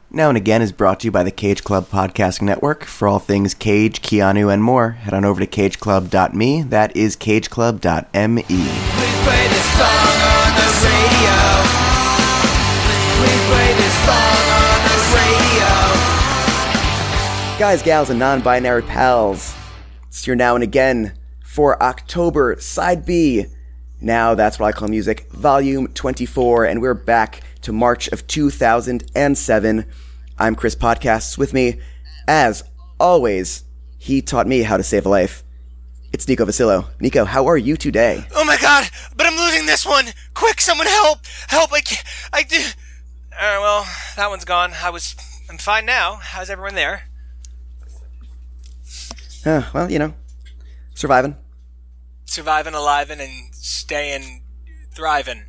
Now and Again is brought to you by the Cage Club Podcasting Network. For all things Cage, Keanu, and more, head on over to cageclub.me. That is cageclub.me. Please play this song on the radio. Please play this song on the radio. Guys, gals, and non-binary pals, it's your Now and Again for October, Side B. Now That's What I Call Music, Volume 24, and we're back to March of 2007. I'm Chris Podcasts. With me, as always, he taught me how to save a life. It's Nico Vasillo. Nico, how are you today? Oh my god, but I'm losing this one! Quick, someone help! Help, I do... well, that one's gone. I'm fine now. How's everyone there? Well, you know, surviving. Surviving, aliving, and staying... thriving.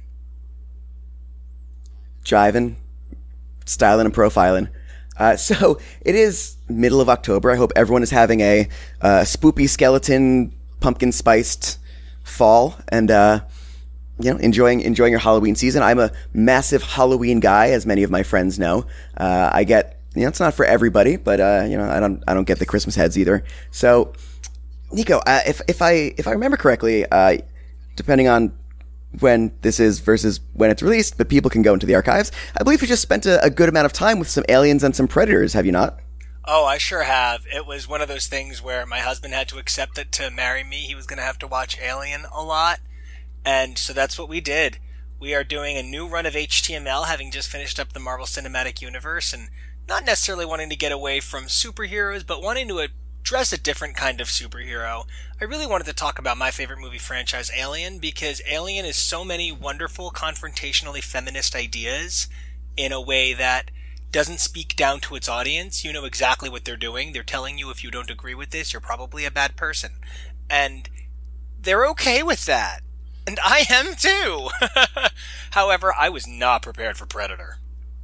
Jiving, styling, and profiling. So it is middle of October. I hope everyone is having a spoopy skeleton, pumpkin spiced fall, and enjoying your Halloween season. I'm a massive Halloween guy, as many of my friends know. I get, it's not for everybody, but I don't get the Christmas heads either. So, Nico, if I remember correctly, depending on when this is versus when it's released, but people can go into the archives, I believe you just spent a good amount of time with some aliens and some predators, have you not? Oh, I sure have. It was one of those things where my husband had to accept that to marry me, he was going to have to watch Alien a lot. And so that's what we did. We are doing a new run of HTML, having just finished up the Marvel Cinematic Universe, and not necessarily wanting to get away from superheroes, but wanting to address a different kind of superhero. I really wanted to talk about my favorite movie franchise, Alien, because Alien is so many wonderful, confrontationally feminist ideas in a way that doesn't speak down to its audience. You know exactly what they're doing. They're telling you if you don't agree with this, you're probably a bad person. And they're okay with that. And I am too. However, I was not prepared for Predator.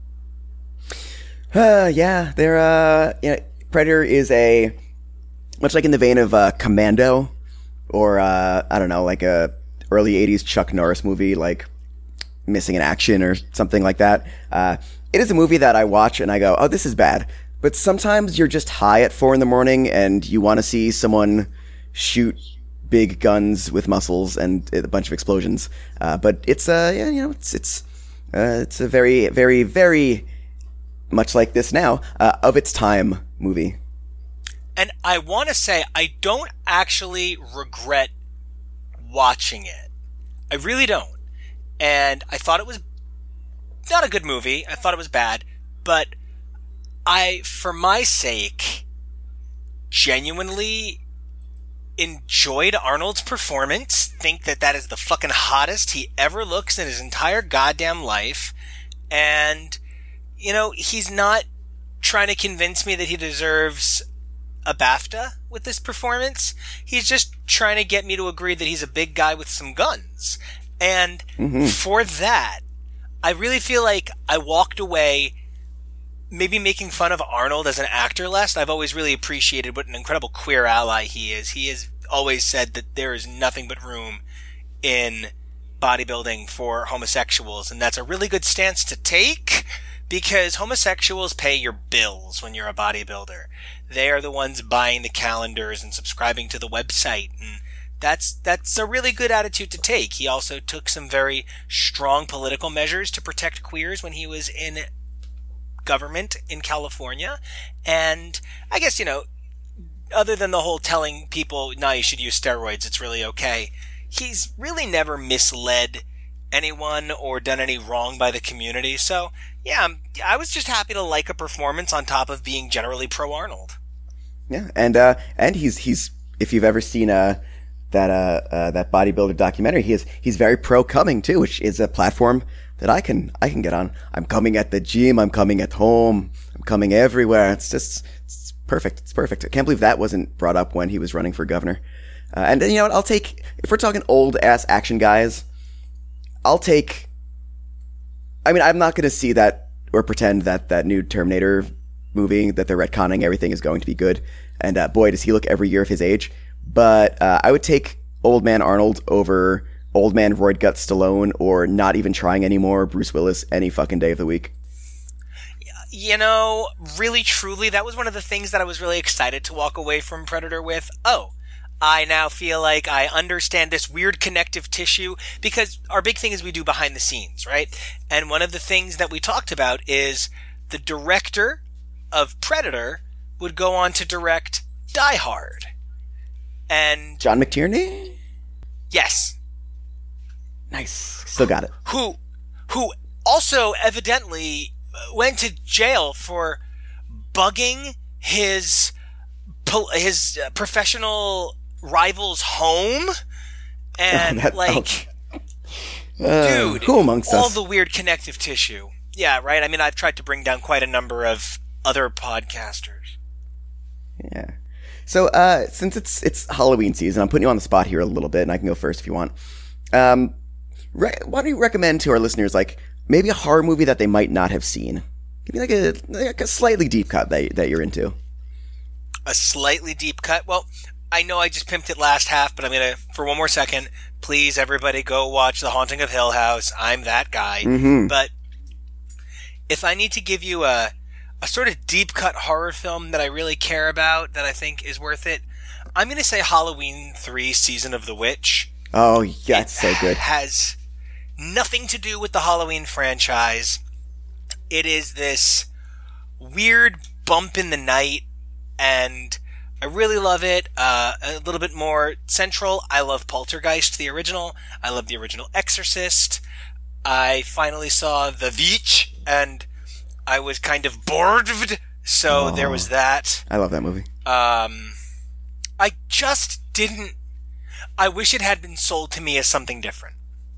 Predator is much like in the vein of Commando, or like a early 80s Chuck Norris movie like Missing in Action or something like that. It is a movie that I watch and I go, oh, this is bad. But sometimes you're just high at 4 a.m. and you want to see someone shoot big guns with muscles and a bunch of explosions. But it's it's a very, very, very much like this now, of its time movie. And I want to say, I don't actually regret watching it. I really don't. And I thought it was not a good movie. I thought it was bad. But I, for my sake, genuinely enjoyed Arnold's performance. Think that is the fucking hottest he ever looks in his entire goddamn life. And, he's not trying to convince me that he deserves a BAFTA with this performance. He's just trying to get me to agree that he's a big guy with some guns. And for that, I really feel like I walked away maybe making fun of Arnold as an actor less. I've always really appreciated what an incredible queer ally he is. He has always said that there is nothing but room in bodybuilding for homosexuals, and that's a really good stance to take, because homosexuals pay your bills when you're a bodybuilder. They are the ones buying the calendars and subscribing to the website, and that's a really good attitude to take. He also took some very strong political measures to protect queers when he was in government in California. And I guess, other than the whole telling people, no, you should use steroids, it's really okay, he's really never misled anyone or done any wrong by the community. So, yeah, I was just happy to like a performance on top of being generally pro-Arnold. Yeah, and he's if you've ever seen that bodybuilder documentary, he's very pro-coming too, which is a platform that I can get on. I'm coming at the gym, I'm coming at home, I'm coming everywhere. It's perfect. It's perfect. I can't believe that wasn't brought up when he was running for governor. And you know what? I'll take, if we're talking old ass action guys, I'm not going to see that or pretend that new Terminator movie that they're retconning everything is going to be good. And boy, does he look every year of his age. But I would take Old Man Arnold over Old Man Roid Gut Stallone, or not even trying anymore, Bruce Willis, any fucking day of the week. Really truly, that was one of the things that I was really excited to walk away from Predator with. Oh, I now feel like I understand this weird connective tissue, because our big thing is we do behind the scenes, right? And one of the things that we talked about is the director of Predator would go on to direct Die Hard. And John McTierney? yes. Nice. Still got it. Who also evidently went to jail for bugging his professional rival's home, and dude, who amongst all us? the weird connective tissue. Yeah, right. I mean, I've tried to bring down quite a number of other podcasters. Yeah. So, since it's Halloween season, I'm putting you on the spot here a little bit, and I can go first if you want. Why don't you recommend to our listeners, like, maybe a horror movie that they might not have seen? Give me like a slightly deep cut that you're into. A slightly deep cut? Well, I know I just pimped it last half, but I'm going to, for one more second, please everybody go watch The Haunting of Hill House. I'm that guy. Mm-hmm. But if I need to give you a sort of deep cut horror film that I really care about, that I think is worth it, I'm going to say Halloween 3 Season of the Witch. Oh, yeah, it's so good. It has nothing to do with the Halloween franchise. It is this weird bump in the night, and I really love it. A little bit more central. I love Poltergeist, the original. I love the original Exorcist. I finally saw The Witch, and I was kind of bored, so there was that. I love that movie. I just didn't... I wish it had been sold to me as something different.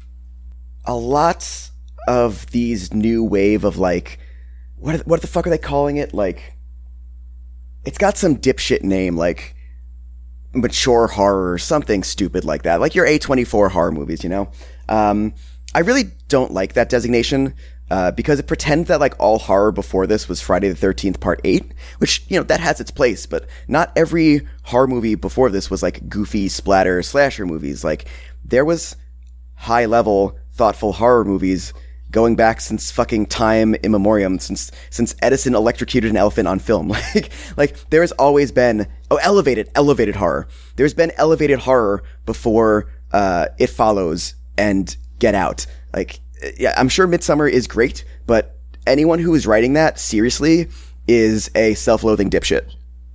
A lot of these new wave of, like, what the fuck are they calling it? Like, it's got some dipshit name, like mature horror or something stupid like that. Like your A24 horror movies, you know? I really don't like that designation, because it pretends that, like, all horror before this was Friday the 13th Part 8, which, you know, that has its place, but not every horror movie before this was, like, goofy splatter slasher movies. Like, there was high-level, thoughtful horror movies going back since fucking time immemorial, since Edison electrocuted an elephant on film. Like, there has always been, elevated horror. There's been elevated horror before, It Follows and Get Out. Like, yeah, I'm sure Midsommar is great, but anyone who is writing that seriously is a self-loathing dipshit.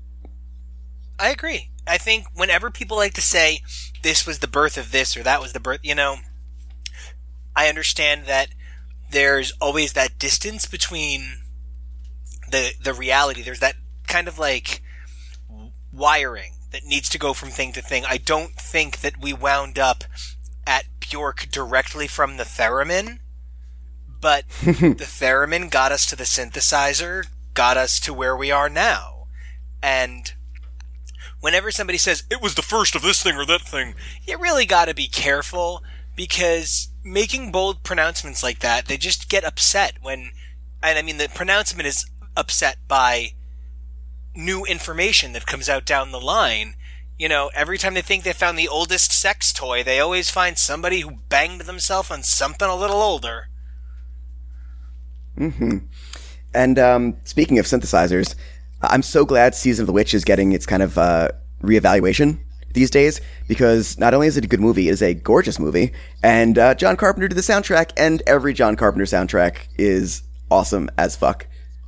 I agree. I think whenever people like to say this was the birth of this or that was the birth, you know, I understand that there's always that distance between the reality. There's that kind of like wiring that needs to go from thing to thing. I don't think that we wound up at Bjork directly from the theremin, but the theremin got us to the synthesizer, got us to where we are now. And whenever somebody says, it was the first of this thing or that thing, you really gotta be careful, because making bold pronouncements like that, they just get upset when, and I mean, the pronouncement is upset by new information that comes out down the line. You know, every time they think they found the oldest sex toy, they always find somebody who banged themselves on something a little older. Mm-hmm. And speaking of synthesizers, I'm so glad Season of the Witch is getting its kind of reevaluation these days, because not only is it a good movie, it is a gorgeous movie, and John Carpenter did the soundtrack, and every John Carpenter soundtrack is awesome as fuck.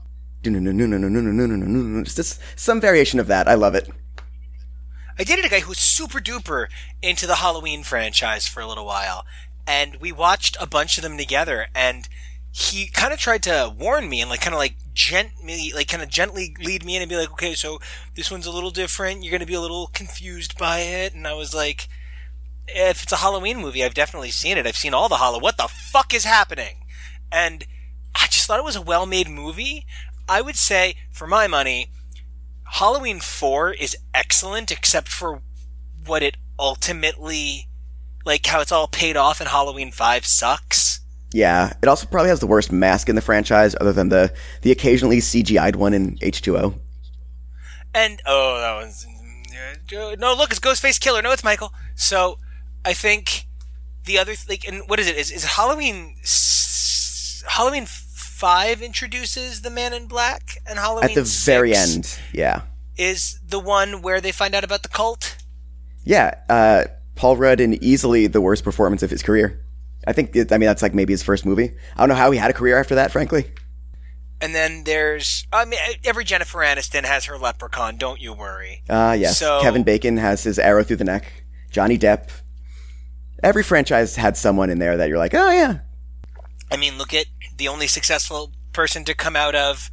It's just some variation of that. I love it. I dated a guy who was super duper into the Halloween franchise for a little while, and we watched a bunch of them together, and he kind of tried to warn me and gently lead me in and be like, okay, so this one's a little different, you're going to be a little confused by it. And I was like, if it's a Halloween movie, I've definitely seen it. I've seen all the what the fuck is happening? And I just thought it was a well-made movie. I would say, for my money, Halloween 4 is excellent, except for what it ultimately, like how it's all paid off, and Halloween 5 sucks. Yeah, it also probably has the worst mask in the franchise, other than the occasionally CGI'd one in H2O. And, that was... No, look, it's Ghostface Killer. No, it's Michael. So, I think the other... and what is it? Is Halloween 5 introduces the Man in Black, and Halloween At the 6 very end, yeah. is the one where they find out about the cult. Yeah, Paul Rudd in easily the worst performance of his career. That's like maybe his first movie. I don't know how he had a career after that, frankly. And then there's, every Jennifer Aniston has her leprechaun, don't you worry. Yes. So, Kevin Bacon has his arrow through the neck. Johnny Depp. Every franchise had someone in there that you're like, oh yeah. I mean, look at the only successful person to come out of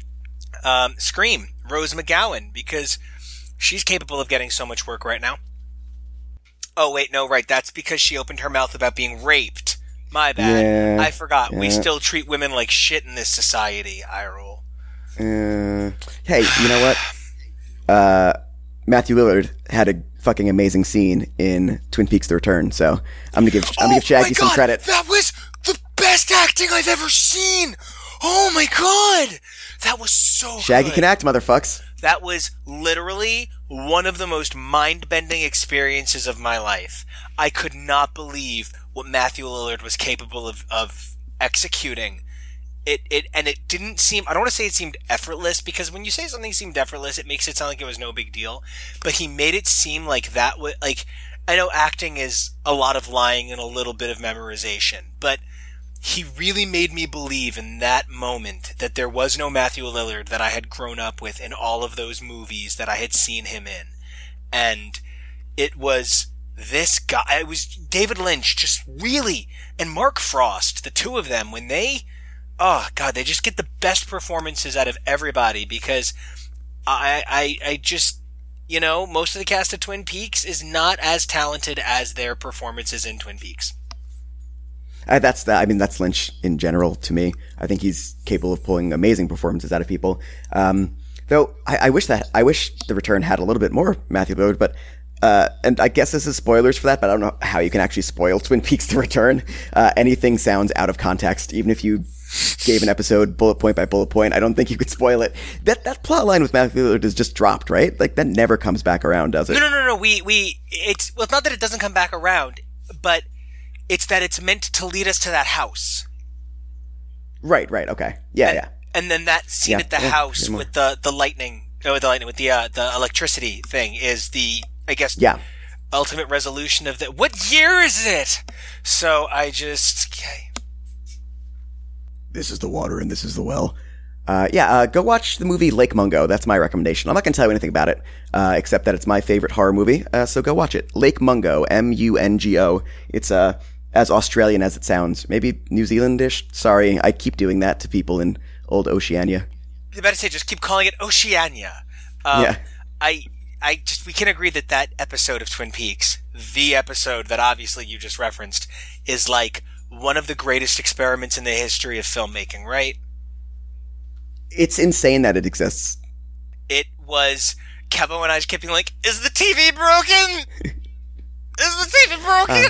Scream, Rose McGowan, because she's capable of getting so much work right now. Oh, wait, no, right. That's because she opened her mouth about being raped. My bad. Yeah, I forgot. yeah. We still treat women like shit in this society. I roll. Hey, you know what? Matthew Lillard had a fucking amazing scene in Twin Peaks: The Return, so I'm gonna give Shaggy some credit. That was the best acting I've ever seen. Oh my god, that was so Shaggy good. can act, motherfucks. That was literally one of the most mind-bending experiences of my life. I could not believe what Matthew Lillard was capable of executing. It didn't seem, I don't want to say it seemed effortless, because when you say something seemed effortless, it makes it sound like it was no big deal. But he made it seem like that was, like, I know acting is a lot of lying and a little bit of memorization, but he really made me believe in that moment that there was no Matthew Lillard that I had grown up with in all of those movies that I had seen him in. And it was this guy, it was David Lynch, just really, and Mark Frost, the two of them, when they, oh god, they just get the best performances out of everybody, because I just, you know, most of the cast of Twin Peaks is not as talented as their performances in Twin Peaks. That's Lynch in general to me. I think he's capable of pulling amazing performances out of people. Though I wish The Return had a little bit more Matthew Lillard, but and I guess this is spoilers for that, but I don't know how you can actually spoil Twin Peaks: The Return. Anything sounds out of context, even if you gave an episode bullet point by bullet point. I don't think you could spoil it. That plot line with Matthew Lillard is just dropped, right? Like, that never comes back around, does it? No. It's not that it doesn't come back around, but it's that it's meant to lead us to that house. Right, okay. Yeah. And then that scene at the house with the electricity thing is the, I guess, ultimate resolution of the, what year is it? So I just, okay. This is the water and this is the well. Go watch the movie Lake Mungo. That's my recommendation. I'm not going to tell you anything about it, except that it's my favorite horror movie, so go watch it. Lake Mungo, Mungo. It's as Australian as it sounds. Maybe New Zealandish? Sorry, I keep doing that to people in old Oceania. You better say, just keep calling it Oceania. We can agree that episode of Twin Peaks, the episode that obviously you just referenced, is like one of the greatest experiments in the history of filmmaking, right? It's insane that it exists. It was, Kevin and I just kept being like, is the TV broken? Is the TV broken?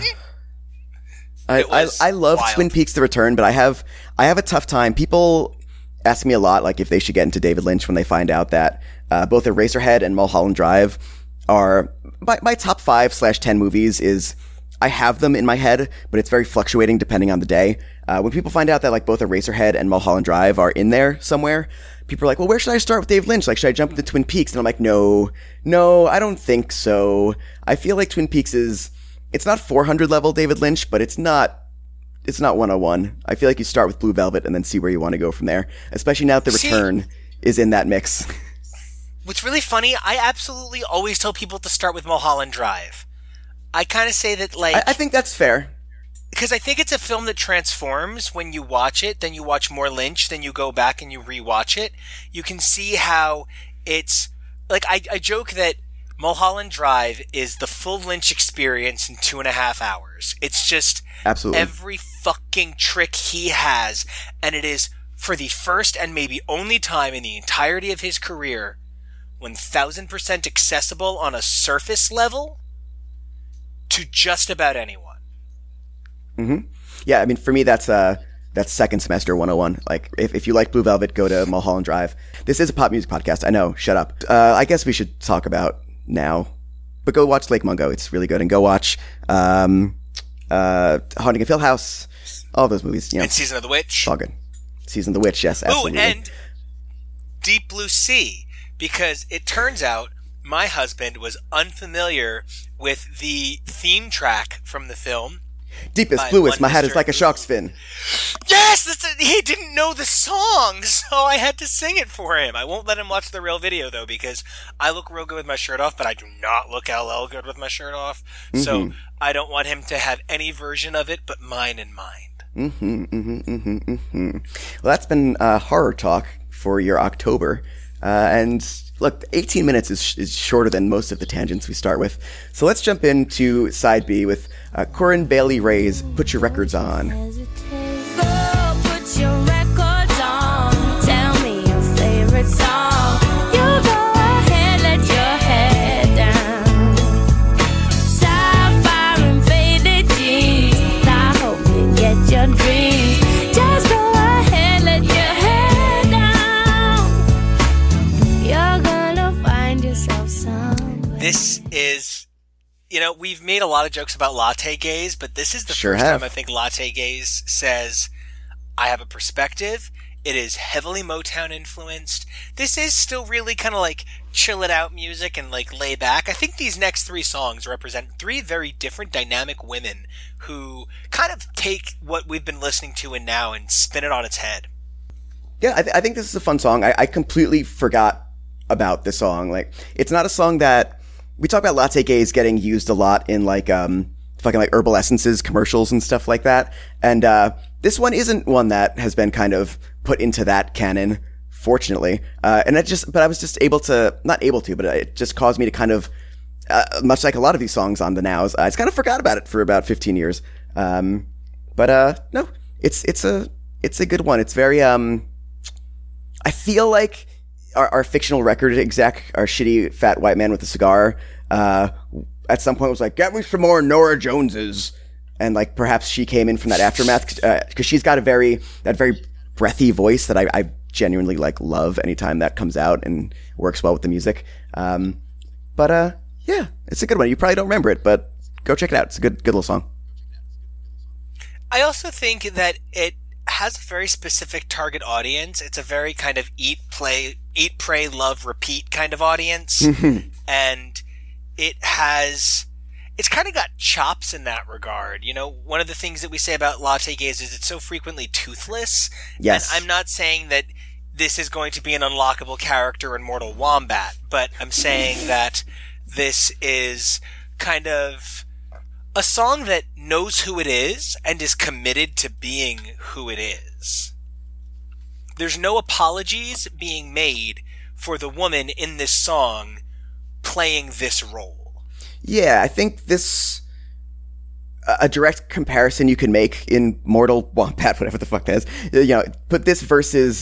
I love wild. Twin Peaks: The Return, but I have a tough time. People ask me a lot, like, if they should get into David Lynch when they find out that both Eraserhead and Mulholland Drive are my top 5/10 movies. Is I have them in my head, but it's very fluctuating depending on the day. When people find out that, like, both Eraserhead and Mulholland Drive are in there somewhere, people are like, well, where should I start with David Lynch? Like, should I jump into Twin Peaks? And I'm like, no, I don't think so. I feel like Twin Peaks it's not 400 level David Lynch, but it's not 101. I feel like you start with Blue Velvet and then see where you want to go from there, especially now that The Return is in that mix. What's really funny, I absolutely always tell people to start with Mulholland Drive. I kind of say that, like, I think that's fair. Because I think it's a film that transforms when you watch it, then you watch more Lynch, then you go back and you rewatch it. You can see how it's, like, I joke that Mulholland Drive is the full Lynch experience in 2.5 hours. It's just absolutely every fucking trick he has, and it is, for the first and maybe only time in the entirety of his career, 1000% accessible on a surface level to just about anyone. Mm-hmm. Yeah, I mean, for me, that's second semester 101. Like, if you like Blue Velvet, go to Mulholland Drive. This is a pop music podcast. I know. Shut up. I guess we should talk about now. But go watch Lake Mungo. It's really good. And go watch Haunting of Hill House. All those movies. You know, and Season of the Witch. All good. Season of the Witch, yes, absolutely. Oh, and Deep Blue Sea, because it turns out my husband was unfamiliar with the theme track from the film. Deepest, bluest, my hat is like a shark's fin. Yes! He didn't know the song, so I had to sing it for him. I won't let him watch the real video, though, because I look real good with my shirt off, but I do not look LL good with my shirt off. Mm-hmm. So I don't want him to have any version of it but mine in mind. Well, that's been horror talk for your October. And look, 18 minutes is shorter than most of the tangents we start with. So let's jump into side B with Corinne Bailey Rae's Put Your Records On. Go put your records on. Tell me your favorite song. You go ahead, let your head down. Sapphire and faded jeans. I hope you get your dreams. Just go ahead, let your head down. You're gonna find yourself somewhere. This is... You know, we've made a lot of jokes about latte gaze, but this is the first time I think latte gaze says, I have a perspective. It is heavily Motown influenced. This is still really kind of like chill it out music and like lay back. I think these next three songs represent three very different dynamic women who kind of take what we've been listening to and now and spin it on its head. Yeah, I think this is a fun song. I completely forgot about this song. Like, it's not a song that... We talk about latte gaze getting used a lot in like fucking like herbal essences commercials and stuff like that. And this one isn't one that has been kind of put into that canon, fortunately. But I was just not able to, but it just caused me to kind of, much like a lot of these songs on the Nows, I just kind of forgot about it for about 15 years. No, it's a good one. It's very, I feel like our fictional record exec, our shitty fat white man with a cigar, at some point was like, get me some more Nora Joneses. And like, perhaps she came in from that aftermath, cause she's got that very breathy voice that I genuinely like love anytime that comes out and works well with the music. Yeah, it's a good one. You probably don't remember it, but go check it out. It's a good little song. I also think that it has a very specific target audience. It's a very kind of eat, pray, love, repeat kind of audience. And it's kind of got chops in that regard. You know, one of the things that we say about latte gaze is it's so frequently toothless. Yes. And I'm not saying that this is going to be an unlockable character in Mortal Wombat, but I'm saying that this is kind of a song that knows who it is and is committed to being who it is. There's no apologies being made for the woman in this song playing this role. Yeah, I think this... a direct comparison you can make in Mortal Wombat, whatever the fuck that is, you know, put this versus,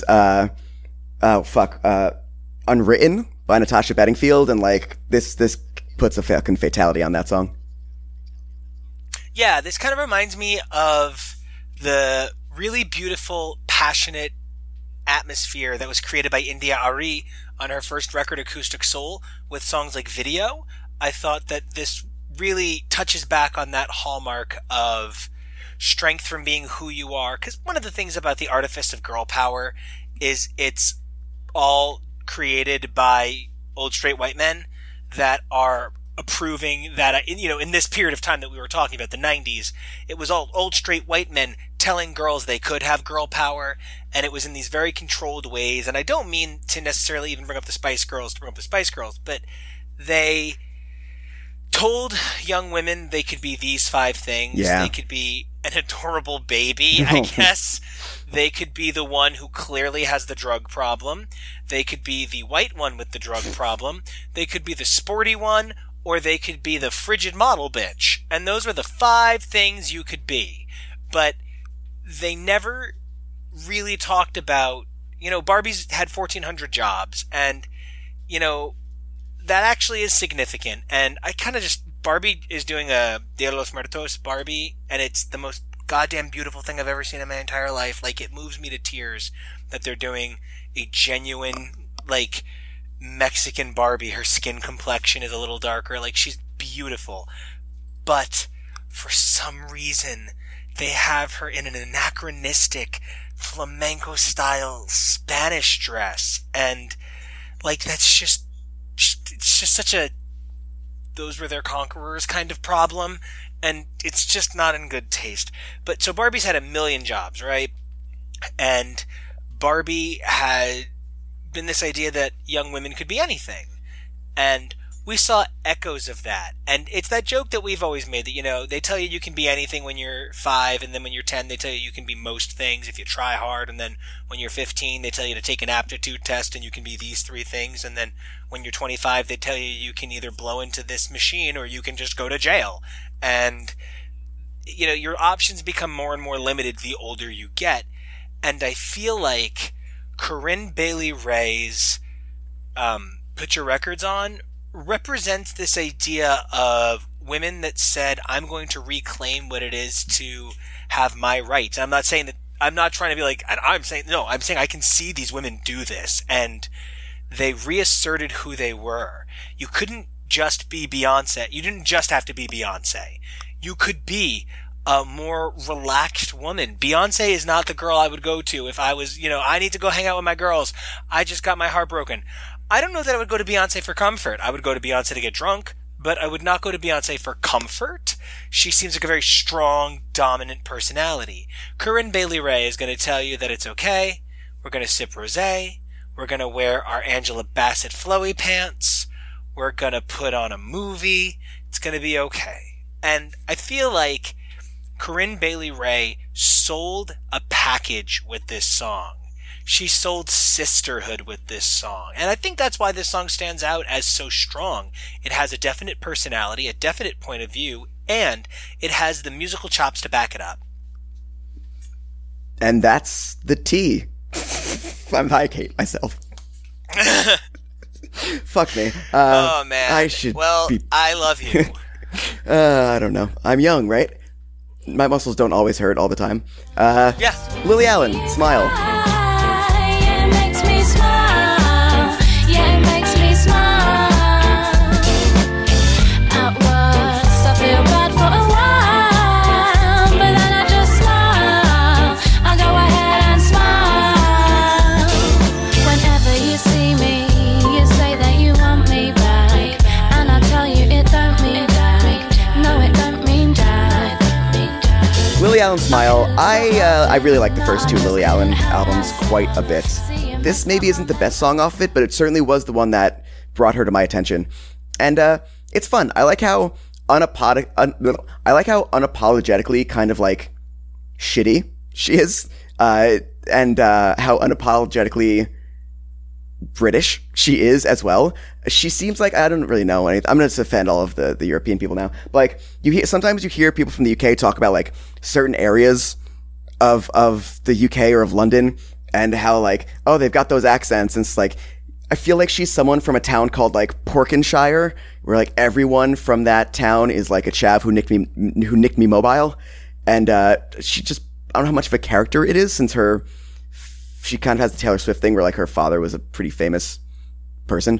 Unwritten by Natasha Bedingfield, and like, this puts a fucking fatality on that song. Yeah, this kind of reminds me of the really beautiful, passionate atmosphere that was created by India Ari on her first record, Acoustic Soul, with songs like Video. I thought that this really touches back on that hallmark of strength from being who you are. Because one of the things about the artifice of girl power is it's all created by old straight white men that are approving that, you know, in this period of time that we were talking about, the 90s, it was all old straight white men telling girls they could have girl power, and it was in these very controlled ways. And I don't mean to necessarily even bring up the Spice Girls to bring up the Spice Girls, but they told young women they could be these 5 things. Yeah. They could be an adorable baby, I guess. They could be the one who clearly has the drug problem. They could be the white one with the drug problem. They could be the sporty one, or they could be the frigid model bitch. And those were the 5 things you could be. But they never really talked about, you know, Barbie's had 1,400 jobs, and, you know, that actually is significant. And I kind of just, Barbie is doing a Dia de los Muertos Barbie, and it's the most goddamn beautiful thing I've ever seen in my entire life. Like, it moves me to tears that they're doing a genuine, like, Mexican Barbie. Her skin complexion is a little darker. Like, she's beautiful. But for some reason, they have her in an anachronistic flamenco style Spanish dress, and like it's just such a those were their conquerors kind of problem, and it's just not in good taste. But so Barbie's had a million jobs, right? And Barbie had been this idea that young women could be anything, and we saw echoes of that. And it's that joke that we've always made that, they tell you can be anything when you're 5, and then when you're 10, they tell you can be most things if you try hard, and then when you're 15, they tell you to take an aptitude test and you can be these 3 things, and then when you're 25, they tell you can either blow into this machine or you can just go to jail. And, your options become more and more limited the older you get. And I feel like Corinne Bailey Rae's Put Your Records On represents this idea of women that said, I'm going to reclaim what it is to have my rights. I'm not saying that, I'm not trying to be like, I'm saying I can see these women do this, and they reasserted who they were. You couldn't just be Beyonce. You didn't just have to be Beyonce. You could be a more relaxed woman. Beyonce is not the girl I would go to if I was, I need to go hang out with my girls. I just got my heart broken. I don't know that I would go to Beyonce for comfort. I would go to Beyonce to get drunk, but I would not go to Beyonce for comfort. She seems like a very strong, dominant personality. Corinne Bailey Rae is going to tell you that it's okay. We're going to sip rosé. We're going to wear our Angela Bassett flowy pants. We're going to put on a movie. It's going to be okay. And I feel like Corinne Bailey Rae sold a package with this song. She sold sisterhood with this song. And I think that's why this song stands out as so strong. It has a definite personality, a definite point of view, and it has the musical chops to back it up. And that's the tea. I hate myself. Fuck me. Oh, man. I should I love you. I don't know. I'm young, right? My muscles don't always hurt all the time. Yeah. Lily Allen, Smile. Yeah, it makes me smile. Yeah, it makes me smile. At worst, I feel bad for a while, but then I just smile. I go ahead and smile. Whenever you see me, you say that you want me back, and I tell you it don't mean that. No, it don't mean that. Lily Allen, Smile. I really like the first 2 Lily Allen albums quite a bit. This maybe isn't the best song off it, but it certainly was the one that brought her to my attention. And it's fun. I like how unapologetically kind of like shitty she is, and how unapologetically British she is as well. She seems like, I don't really know anything. I'm going to offend all of the European people now. But like, sometimes you hear people from the UK talk about like certain areas of the UK or of London, and how like, oh, they've got those accents. And it's like, I feel like she's someone from a town called like Porkenshire, where like everyone from that town is like a chav who nicked me mobile. And she just, I don't know how much of a character it is, since she kind of has the Taylor Swift thing where like her father was a pretty famous person.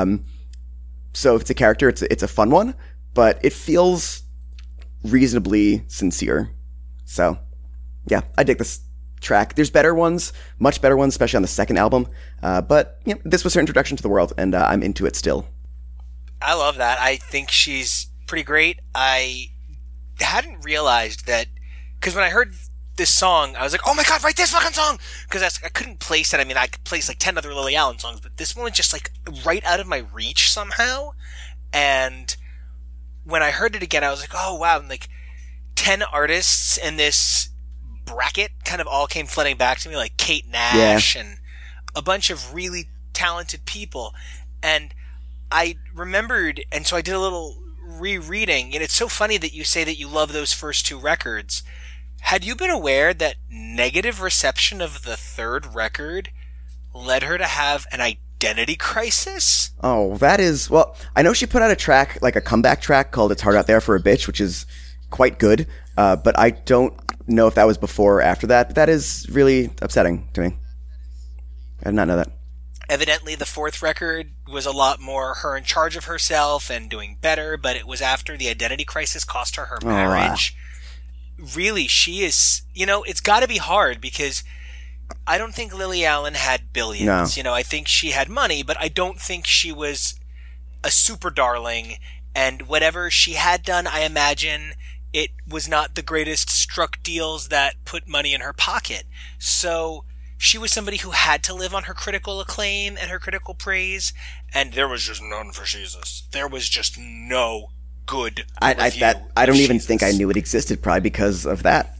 So if it's a character, it's a fun one, but it feels reasonably sincere. So yeah, I dig this track. There's better ones, much better ones, especially on the second album. But this was her introduction to the world, and I'm into it still. I love that. I think she's pretty great. I hadn't realized that, because when I heard this song, I was like, oh my god, write this fucking song! Because I couldn't place it. I mean, I could place like 10 other Lily Allen songs, but this one was just like right out of my reach somehow. And when I heard it again, I was like, oh wow, and like 10 artists in this bracket kind of all came flooding back to me, like Kate Nash and a bunch of really talented people. And I remembered, and so I did a little rereading, and it's so funny that you say that you love those first 2 records. Had you been aware that negative reception of the third record led her to have an identity crisis? Oh, that is, well, I know she put out a track, like a comeback track called It's Hard Out There for a Bitch, which is quite good, but I don't know if that was before or after that, but that is really upsetting to me. I did not know that. Evidently, the 4th record was a lot more her in charge of herself and doing better, but it was after the identity crisis cost her her marriage. Really, she is, it's got to be hard, because I don't think Lily Allen had billions. No. You know, I think she had money, but I don't think she was a super darling. And whatever she had done, I imagine it was not the greatest struck deals that put money in her pocket. So she was somebody who had to live on her critical acclaim and her critical praise. And there was just none for Jesus. There was just no good I don't even Jesus. think I knew it existed, probably because of that.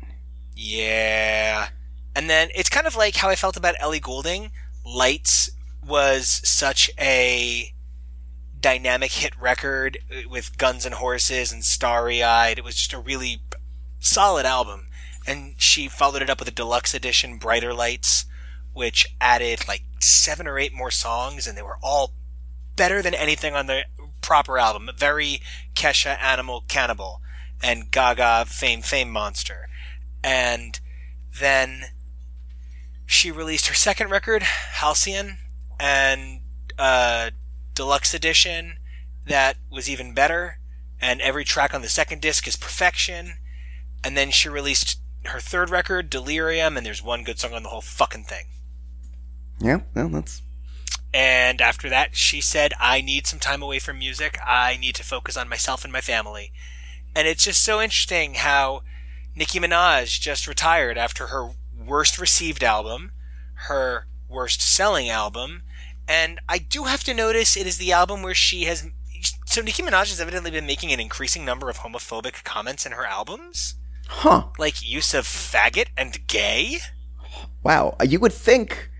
Yeah. And then it's kind of like how I felt about Ellie Goulding. Lights was such a dynamic hit record with Guns and Horses and Starry Eyed. It was just a really solid album. And she followed it up with a deluxe edition, Brighter Lights, which added like 7 or 8 more songs, and they were all better than anything on the proper album. Very Kesha, Animal, Cannibal, and Gaga, Fame Monster. And then she released her second record, Halcyon, and deluxe edition that was even better, and every track on the second disc is perfection. And then she released her third record, Delirium, and there's one good song on the whole fucking thing. Yeah, well, that's... And after that, she said, I need some time away from music. I need to focus on myself and my family. And it's just so interesting how Nicki Minaj just retired after her worst received album, her worst selling album, and I do have to notice it is the album where she has... So Nicki Minaj has evidently been making an increasing number of homophobic comments in her albums. Huh. Like use of faggot and gay. Wow. You would think...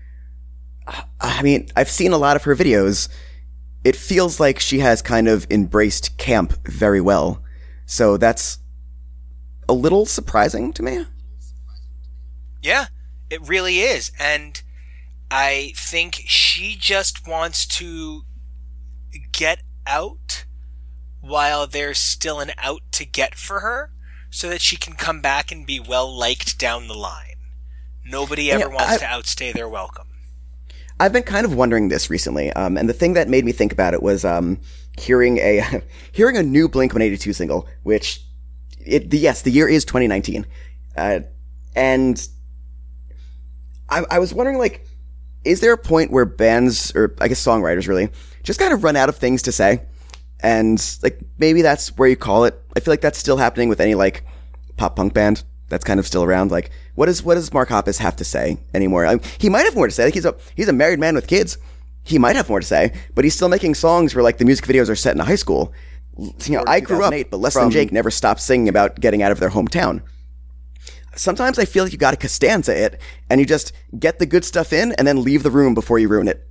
I mean, I've seen a lot of her videos. It feels like she has kind of embraced camp very well. So that's a little surprising to me. Yeah, it really is. And I think she just wants to get out while there's still an out to get for her so that she can come back and be well liked down the line. Nobody ever wants to outstay their welcome. I've been kind of wondering this recently, and the thing that made me think about it was hearing a new Blink-182 single, which the year is 2019, and I was wondering, like, is there a point where bands, or I guess songwriters really, just kind of run out of things to say, and like maybe that's where you call it? I feel like that's still happening with any like pop punk band that's kind of still around. Like, what does Mark Hoppus have to say anymore? He might have more to say. Like, he's a married man with kids. He might have more to say, but he's still making songs where like the music videos are set in a high school. You know, I grew up, but Less Than Jake never stopped singing about getting out of their hometown. Sometimes I feel like you got to Costanza it, and you just get the good stuff in, and then leave the room before you ruin it.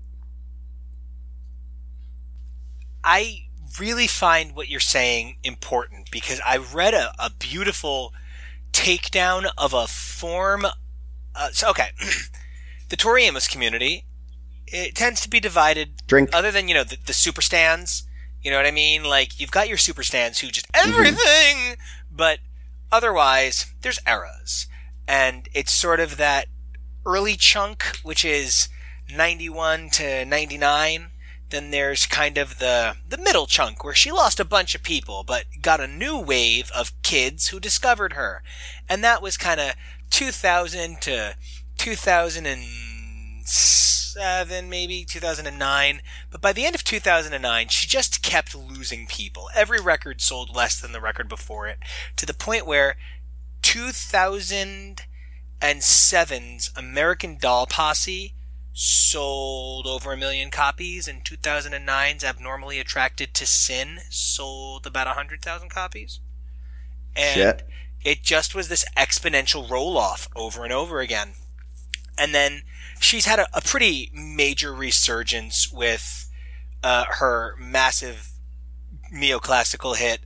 I really find what you're saying important because I read a beautiful takedown of a form. The Tori Amos community, it tends to be divided. Drink. Other than, the super stans. You know what I mean? Like, you've got your super stans who just everything, but otherwise, there's eras. And it's sort of that early chunk, which is 91 to 99. Then there's kind of the middle chunk where she lost a bunch of people, but got a new wave of kids who discovered her. And that was kind of 2000 to 2007, maybe 2009. But by the end of 2009, she just kept losing people. Every record sold less than the record before it, to the point where 2007's American Doll Posse sold over 1 million copies, and 2009's Abnormally Attracted to Sin sold about 100,000 copies. And Shit. It just was this exponential roll-off over and over again. And then she's had a pretty major resurgence with her massive neoclassical hit,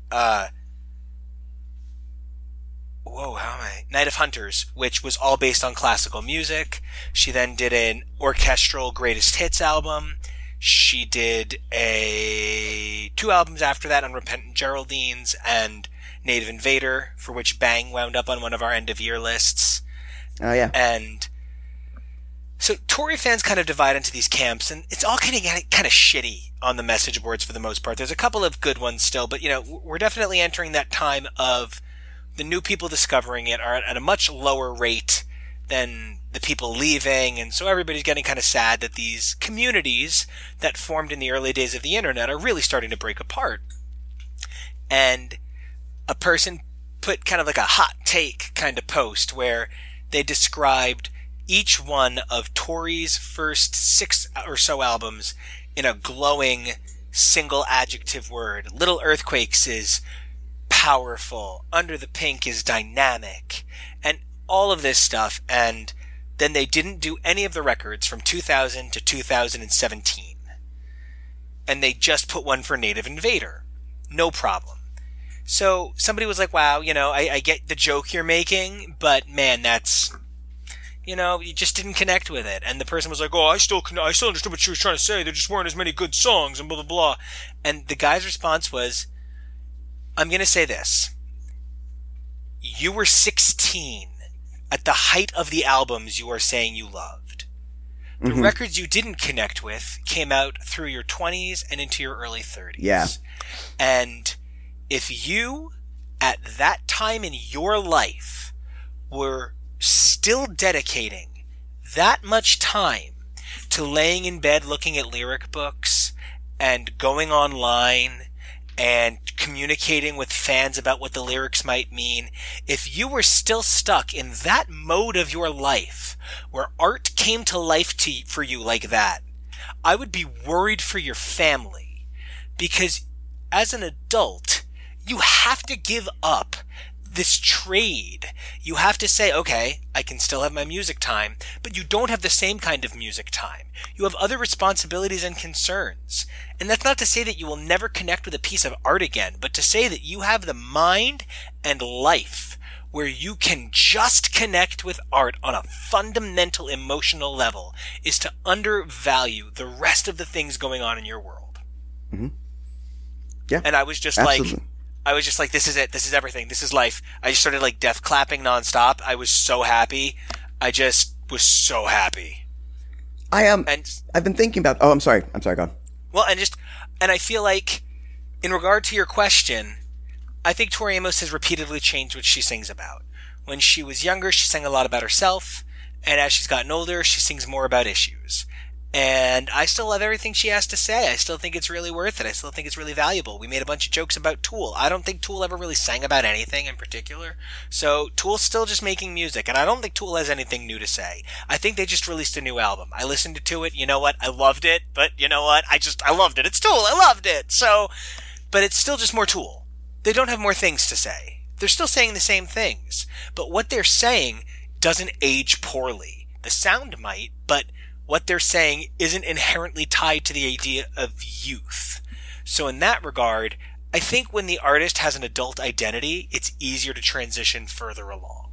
Night of Hunters, which was all based on classical music. She then did an orchestral greatest hits album. She did 2 albums after that, Unrepentant Geraldines and Native Invader, for which Bang wound up on one of our end of year lists. Oh yeah. And so Tory fans kind of divide into these camps, and it's all kind of shitty on the message boards for the most part. There's a couple of good ones still, but we're definitely entering that time of the new people discovering it are at a much lower rate than the people leaving, and so everybody's getting kind of sad that these communities that formed in the early days of the internet are really starting to break apart. And a person put kind of like a hot take kind of post where they described each one of Tori's first 6 or so albums in a glowing single adjective word. Little Earthquakes is powerful, Under the Pink is dynamic, and all of this stuff. And then they didn't do any of the records from 2000 to 2017. And they just put one for Native Invader. No problem. So somebody was like, wow, I get the joke you're making, but man, that's, you just didn't connect with it. And the person was like, oh, I still understood what she was trying to say. There just weren't as many good songs and blah, blah, blah. And the guy's response was, I'm going to say this. You were 16 at the height of the albums you are saying you loved. The records you didn't connect with came out through your 20s and into your early 30s. Yeah. And if you, at that time in your life, were still dedicating that much time to laying in bed looking at lyric books and going online and communicating with fans about what the lyrics might mean, if you were still stuck in that mode of your life where art came to life for you like that, I would be worried for your family, because as an adult, you have to give up this trade. You have to say, okay, I can still have my music time, but you don't have the same kind of music time. You have other responsibilities and concerns. And that's not to say that you will never connect with a piece of art again, but to say that you have the mind and life where you can just connect with art on a fundamental emotional level is to undervalue the rest of the things going on in your world. Mm-hmm. Yeah. And I was just like, this is it. This is everything. This is life. I just started like death clapping nonstop. I was so happy. I just was so happy. I've been thinking about, I'm sorry, go on. Well, and I feel like in regard to your question, I think Tori Amos has repeatedly changed what she sings about. When she was younger, she sang a lot about herself. And as she's gotten older, she sings more about issues. And I still love everything she has to say. I still think it's really worth it. I still think it's really valuable. We made a bunch of jokes about Tool. I don't think Tool ever really sang about anything in particular. So Tool's still just making music, and I don't think Tool has anything new to say. I think they just released a new album. I listened to it. You know what? I loved it. But you know what? I loved it. It's Tool. I loved it. So, but it's still just more Tool. They don't have more things to say. They're still saying the same things. But what they're saying doesn't age poorly. The sound might, but what they're saying isn't inherently tied to the idea of youth. So in that regard, I think when the artist has an adult identity, it's easier to transition further along.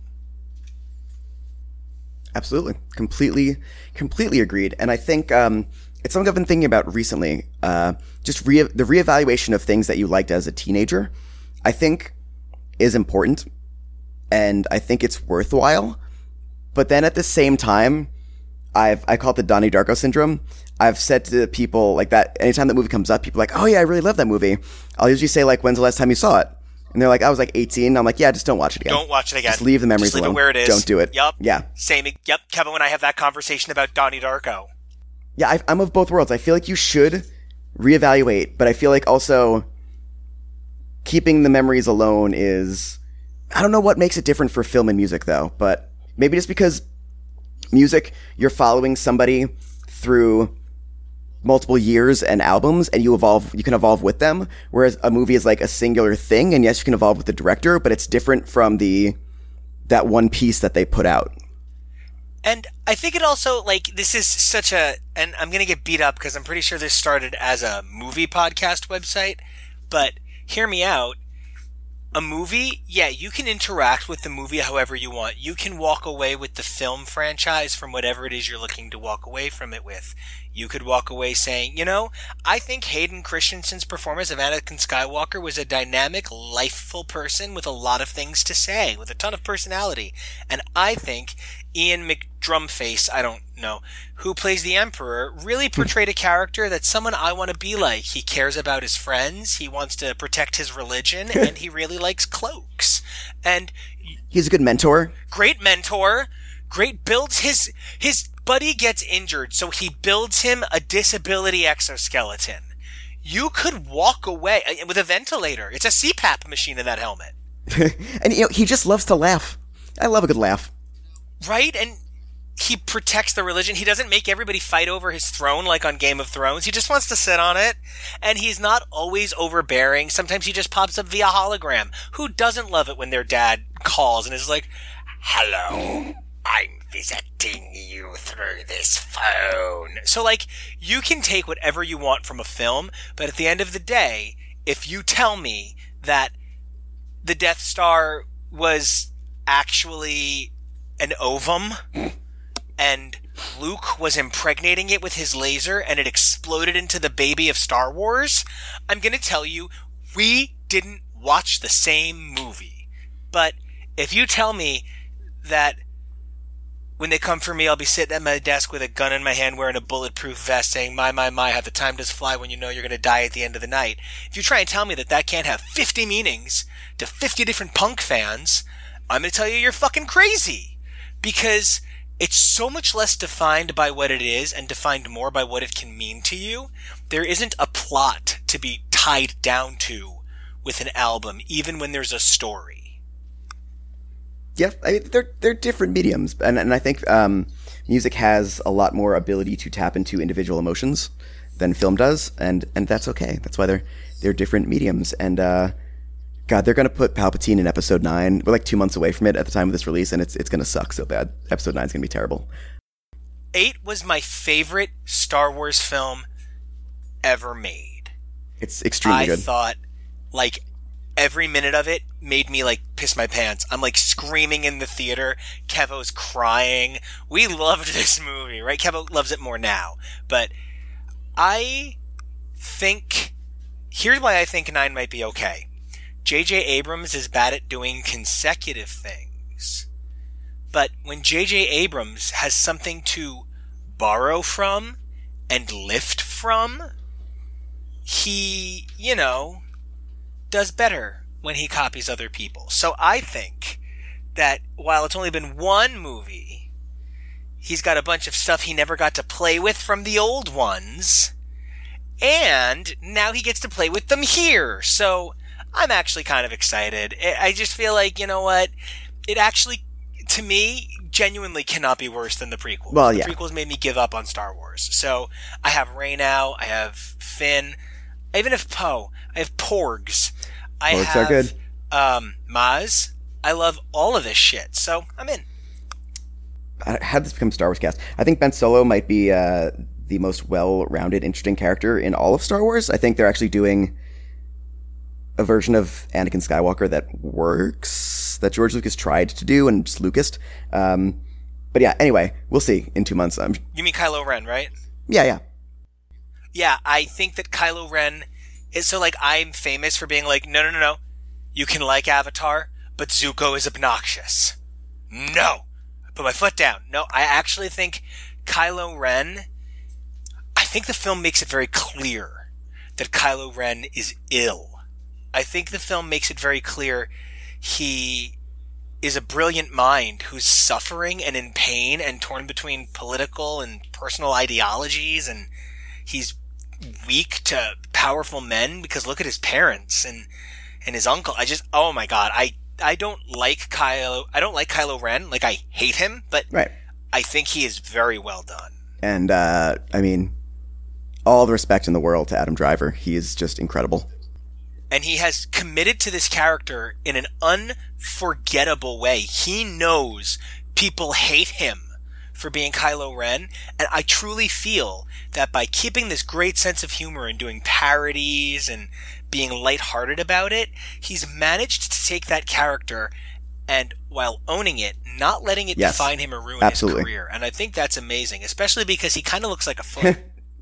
Absolutely. Completely agreed. And I think it's something I've been thinking about recently. Just the reevaluation of things that you liked as a teenager, I think is important. And I think it's worthwhile. But then at the same time, I call it the Donnie Darko syndrome. I've said to people like that, anytime that movie comes up, people are like, oh yeah, I really love that movie. I'll usually say like, when's the last time you saw it? And they're like, I was like 18. I'm like, yeah, just don't watch it again. Don't watch it again. Just leave the memories alone. Just leave it where it is. Don't do it. Yup. Yeah. Same. Yep. Kevin and I have that conversation about Donnie Darko. Yeah, I'm of both worlds. I feel like you should reevaluate, but I feel like also keeping the memories alone is, I don't know what makes it different for film and music though, but maybe just because music, you're following somebody through multiple years and albums, and you can evolve with them, whereas a movie is like a singular thing, and yes, you can evolve with the director, but it's different from that one piece that they put out. And I think it also, like, this is such and I'm gonna get beat up because I'm pretty sure this started as a movie podcast website, but hear me out. A movie, yeah, you can interact with the movie however you want. You can walk away with the film franchise from whatever it is you're looking to walk away from it with. You could walk away saying, I think Hayden Christensen's performance of Anakin Skywalker was a dynamic, lifeful person with a lot of things to say, with a ton of personality. And I think Ian McDrumface, I don't know, who plays the Emperor, really portrayed a character that's someone I want to be like. He cares about his friends, he wants to protect his religion, and he really likes cloaks. And he's a good mentor. Great mentor. Great, builds his buddy gets injured, so he builds him a disability exoskeleton. You could walk away with a ventilator. It's a CPAP machine in that helmet. And he just loves to laugh. I love a good laugh. Right? And he protects the religion. He doesn't make everybody fight over his throne like on Game of Thrones. He just wants to sit on it. And he's not always overbearing. Sometimes he just pops up via hologram. Who doesn't love it when their dad calls and is like, "Hello, I'm visiting you through this phone." So, like, you can take whatever you want from a film, but at the end of the day, if you tell me that the Death Star was actually an ovum, and Luke was impregnating it with his laser, and it exploded into the baby of Star Wars, I'm gonna tell you, we didn't watch the same movie. But if you tell me that when they come for me, I'll be sitting at my desk with a gun in my hand wearing a bulletproof vest saying, my, how the time does fly when you know you're going to die at the end of the night. If you try and tell me that that can't have 50 meanings to 50 different punk fans, I'm going to tell you you're fucking crazy. Because it's so much less defined by what it is and defined more by what it can mean to you. There isn't a plot to be tied down to with an album, even when there's a story. Yeah, I mean, they're different mediums, and I think music has a lot more ability to tap into individual emotions than film does, and that's okay. That's why they're different mediums. And God, they're gonna put Palpatine in Episode 9. We're like 2 months away from it at the time of this release, and it's gonna suck so bad. Episode 9 is gonna be terrible. 8 was my favorite Star Wars film ever made. It's extremely good. I thought, like, every minute of it made me, like, piss my pants. I'm, like, screaming in the theater. Kevo's crying. We loved this movie, right? Kevo loves it more now. But I think... Here's why I think 9 might be okay. J.J. Abrams is bad at doing consecutive things. But when J.J. Abrams has something to borrow from and lift from, he, does better when he copies other people. So I think that while it's only been one movie, he's got a bunch of stuff he never got to play with from the old ones, and now he gets to play with them here. So I'm actually kind of excited. I just feel like, you know what? It actually, to me, genuinely cannot be worse than the prequels. Well, yeah. The prequels made me give up on Star Wars. So I have Rey now. I have Finn. I even have Poe. I have Porgs. Porgs are good. Maz. I love all of this shit. So I'm in. How did this become Star Wars cast? I think Ben Solo might be the most well-rounded, interesting character in all of Star Wars. I think they're actually doing a version of Anakin Skywalker that works, that George Lucas tried to do and just Lucased. But yeah, anyway, we'll see in 2 months. You mean Kylo Ren, right? Yeah. Yeah, I think that Kylo Ren is so, like, I'm famous for being like, no. You can like Avatar, but Zuko is obnoxious. No. I put my foot down. No, I actually think Kylo Ren, I think the film makes it very clear that Kylo Ren is ill. I think the film makes it very clear he is a brilliant mind who's suffering and in pain and torn between political and personal ideologies, and he's weak to powerful men because look at his parents and his uncle. Oh my God, I don't like Kylo Ren. Like, I hate him, but right. I think he is very well done. And I mean, all the respect in the world to Adam Driver. He is just incredible. And he has committed to this character in an unforgettable way. He knows people hate him for being Kylo Ren, and I truly feel that by keeping this great sense of humor and doing parodies and being lighthearted about it, he's managed to take that character and, while owning it, not letting it define him or ruin his career. And I think that's amazing, especially because he kind of looks like a foot.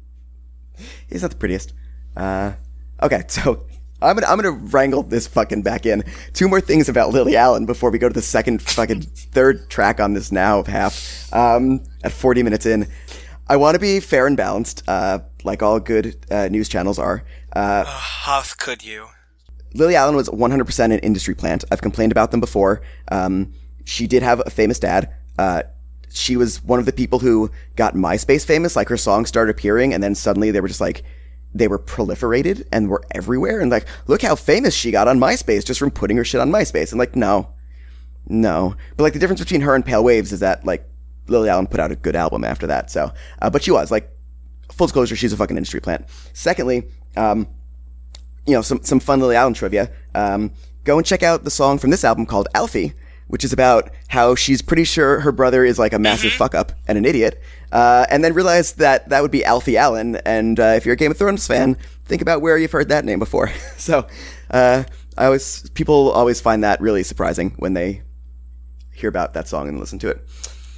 He's not the prettiest. Okay, so I'm gonna wrangle this fucking back in. 2 more things about Lily Allen before we go to the third track on this now half. At 40 minutes in, I want to be fair and balanced, like all good news channels are. How could you? Lily Allen was 100% an industry plant. I've complained about them before. She did have a famous dad. she was one of the people who got MySpace famous. Like, her songs started appearing, and then suddenly they were just like, they were proliferated and were everywhere. And like, look how famous she got on MySpace just from putting her shit on MySpace. And like, no. But like, the difference between her and Pale Waves is that like Lily Allen put out a good album after that. So, but she was like, full disclosure, she's a fucking industry plant. Secondly, some fun Lily Allen trivia. Go and check out the song from this album called Alfie, which is about how she's pretty sure her brother is like a massive fuck up and an idiot, and then realize that would be Alfie Allen. And if you're a Game of Thrones fan, think about where you've heard that name before. So people always find that really surprising when they hear about that song and listen to it.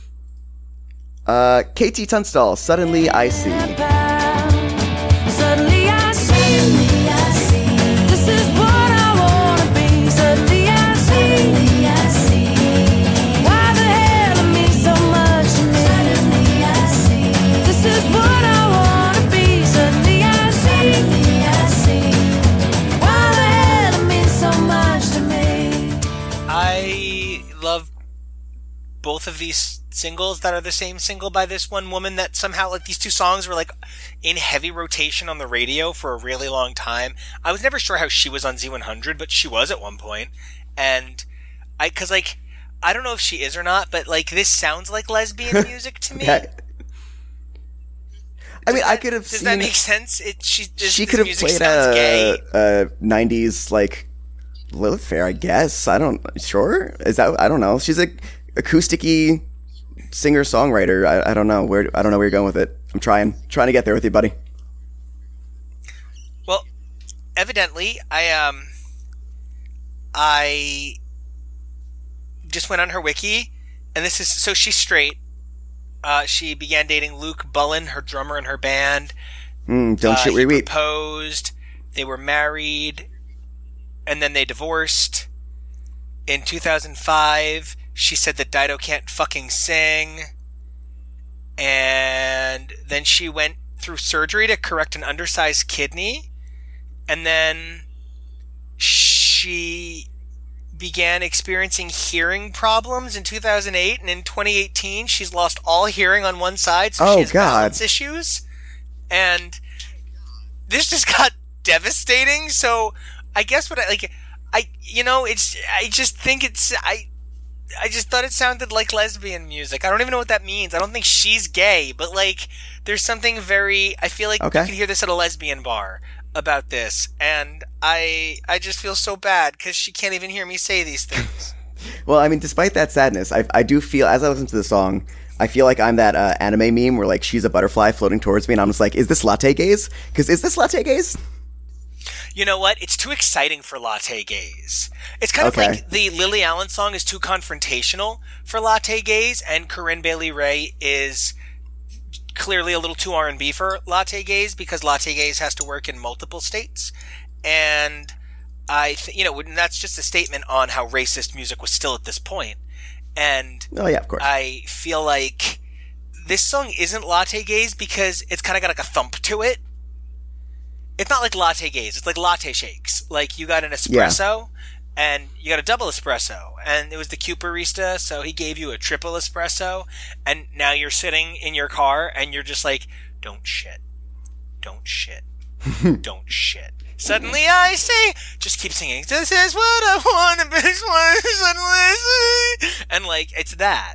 KT Tunstall, Suddenly I See. Suddenly I see. This is what I wanna be. Suddenly I see. Why the hell it means so much to me. Suddenly I see. This is what I wanna be. Suddenly I see. Why the hell it means so much to me. I love both of these singles that are the same single by this one woman that somehow, like, these two songs were like in heavy rotation on the radio for a really long time. I was never sure how she was on Z100, but she was at one point. And I don't know if she is or not, but like, this sounds like lesbian music to me. I mean, I could have Does seen that make sense? She could have played a 90s like Lilith Fair, I guess. I don't know. She's a acousticy singer songwriter. I don't know where you're going with it. I'm trying to get there with you, buddy. Well, evidently, I just went on her wiki, and this is so she's straight. She began dating Luke Bullen, her drummer in her band. Don't shit where you eat. Proposed. They were married, and then they divorced. In 2005, she said that Dido can't fucking sing. And then she went through surgery to correct an undersized kidney. And then she began experiencing hearing problems in 2008. And in 2018, she's lost all hearing on one side. So she has balance issues. And this just got devastating. So I guess I just thought it sounded like lesbian music. I don't even know what that means. I don't think she's gay, but like, there's something I feel like you can hear this at a lesbian bar about this, and I just feel so bad because she can't even hear me say these things. Well, I mean, despite that sadness, I do feel, as I listen to the song, I feel like I'm that anime meme where like she's a butterfly floating towards me, and I'm just like, is this latte gaze? Because is this latte gaze? You know what? It's too exciting for latte gaze. It's kind of like the Lily Allen song is too confrontational for latte gaze, and Corinne Bailey Rae is clearly a little too R&B for latte gaze because latte gaze has to work in multiple states. And that's just a statement on how racist music was still at this point. And oh yeah, of course. I feel like this song isn't latte gaze because it's kind of got like a thump to it. It's not like latte gaze. It's like latte shakes. Like, you got an espresso, and you got a double espresso, and it was the cute barista, so he gave you a triple espresso, and now you're sitting in your car, and you're just like, don't shit. Don't shit. Don't shit. Suddenly I see, just keep singing, this is what I want, and this one suddenly I see. And like, it's that.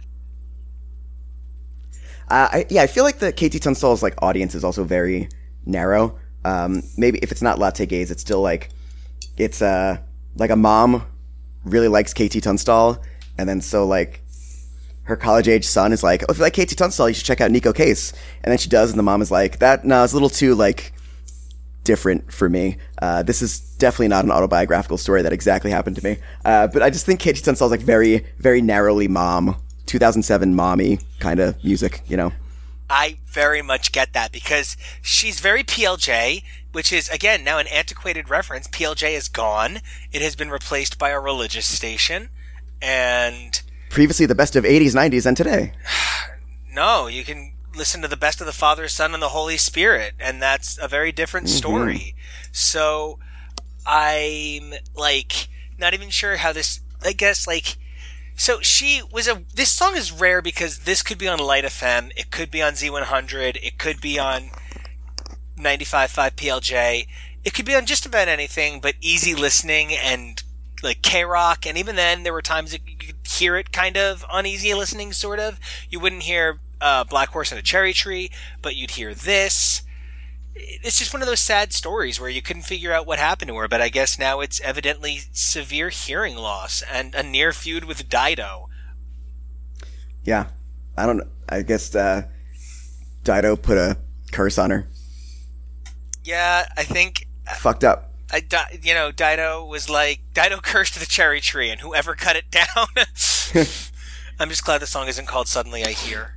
I feel like the KT Tunstall's like audience is also very narrow. Maybe if it's not latte gaze, it's still like, it's like a mom really likes KT Tunstall, and then so like her college age son is like, oh, if you like KT Tunstall, you should check out Nico Case. And then she does, and the mom is like, it's a little too like different for me. This is definitely not an autobiographical story that exactly happened to me. But I just think KT Tunstall is like very, very narrowly mom, 2007 mommy kind of music, you know? I very much get that because she's very PLJ, which is, again, now an antiquated reference. PLJ is gone. It has been replaced by a religious station. And previously the best of 80s, 90s, and today. No, you can listen to the best of the Father, Son, and the Holy Spirit, and that's a very different story. So I'm, like, not even sure how this, I guess, like, So this song is rare because this could be on Light FM, it could be on Z100, it could be on 95.5 PLJ, it could be on just about anything but easy listening and like K-Rock, and even then there were times that you could hear it kind of on easy listening, sort of. You wouldn't hear Black Horse and a Cherry Tree, but you'd hear this. It's just one of those sad stories where you couldn't figure out what happened to her, but I guess now it's evidently severe hearing loss and a near feud with Dido. Yeah. I don't know. I guess Dido put a curse on her. Yeah, I think... Fucked up. Dido was like... Dido cursed the cherry tree, and whoever cut it down... I'm just glad the song isn't called Suddenly I Hear.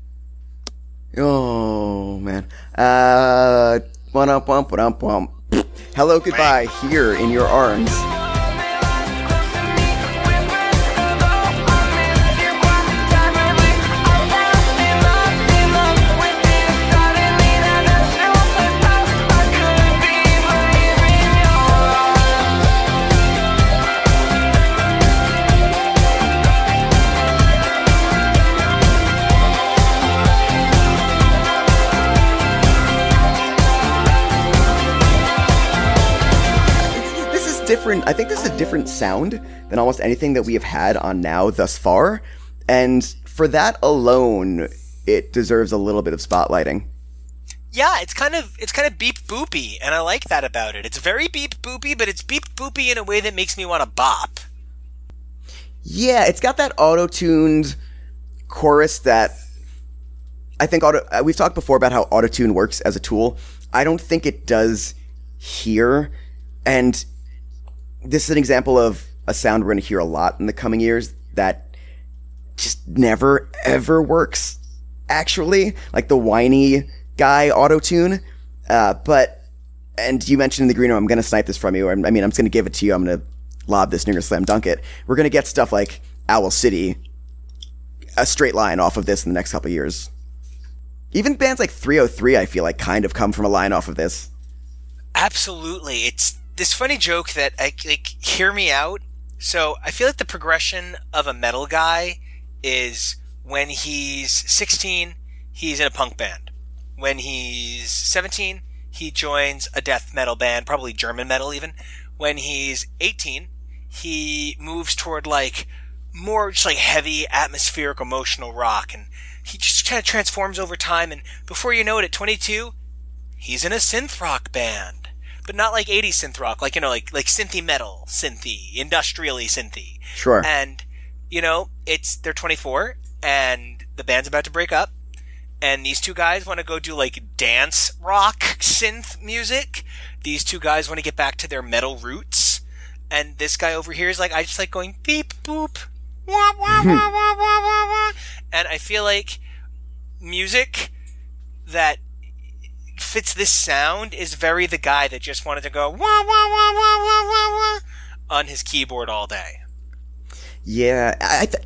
Oh, man. Hello, goodbye, here in your arms. Different. I think this is a different sound than almost anything that we have had on Now thus far, and for that alone, it deserves a little bit of spotlighting. Yeah, it's kind of beep boopy, and I like that about it. It's very beep boopy, but it's beep boopy in a way that makes me want to bop. Yeah, it's got that auto-tuned chorus that I think we've talked before about how auto-tune works as a tool. I don't think it does here, and this is an example of a sound we're going to hear a lot in the coming years that just never, ever works, actually. Like the whiny guy auto-tune. And you mentioned in the green room, I'm going to snipe this from you. I'm just going to give it to you. I'm going to lob this and you're going to slam dunk it. We're going to get stuff like Owl City, a straight line off of this in the next couple of years. Even bands like 303, I feel like, kind of come from a line off of this. Absolutely. It's this funny joke that, hear me out. So I feel like the progression of a metal guy is when he's 16, he's in a punk band. When he's 17, he joins a death metal band, probably German metal even. When he's 18, he moves toward more just heavy atmospheric emotional rock, and he just kind of transforms over time, and before you know it, at 22, he's in a synth rock band. But not like 80s synth rock, like synthy metal, synthy, industrially synthy. Sure. And, they're 24, and the band's about to break up, and these two guys want to go do dance rock synth music. These two guys want to get back to their metal roots, and this guy over here is I just like going beep boop, wah wah wah wah wah wah wah. And I feel like music that fits this sound is very the guy that just wanted to go wah wah wah wah wah wah wah on his keyboard all day. Yeah,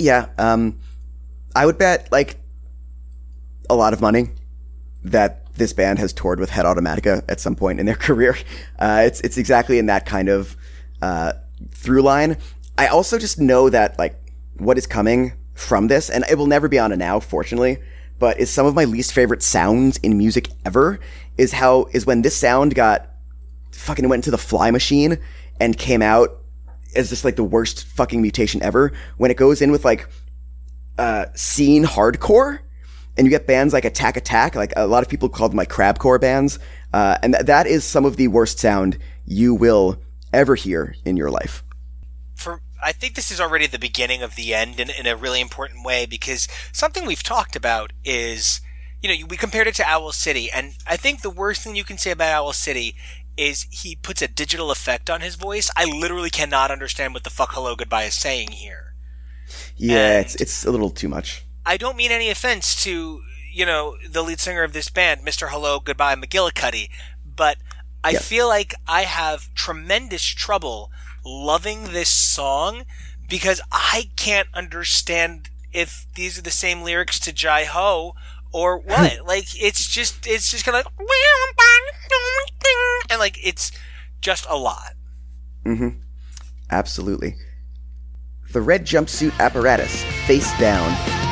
I would bet a lot of money that this band has toured with Head Automatica at some point in their career. It's exactly in that kind of through line. I also just know that what is coming from this, and it will never be on a Now, fortunately, but is some of my least favorite sounds in music ever, is when this sound went into the Fly Machine and came out as just the worst fucking mutation ever. When it goes in with scene hardcore, and you get bands like Attack Attack, a lot of people call them crabcore bands, and that is some of the worst sound you will ever hear in your life. I think this is already the beginning of the end in a really important way, because something we've talked about is, we compared it to Owl City, and I think the worst thing you can say about Owl City is he puts a digital effect on his voice. I literally cannot understand what the fuck Hello Goodbye is saying here. Yeah, it's a little too much. I don't mean any offense to, the lead singer of this band, Mr. Hello Goodbye McGillicuddy, but I feel like I have tremendous trouble loving this song because I can't understand if these are the same lyrics to Jai Ho or what. It's just kind of and it's just a lot. Mm-hmm. Absolutely. the red jumpsuit apparatus, face down.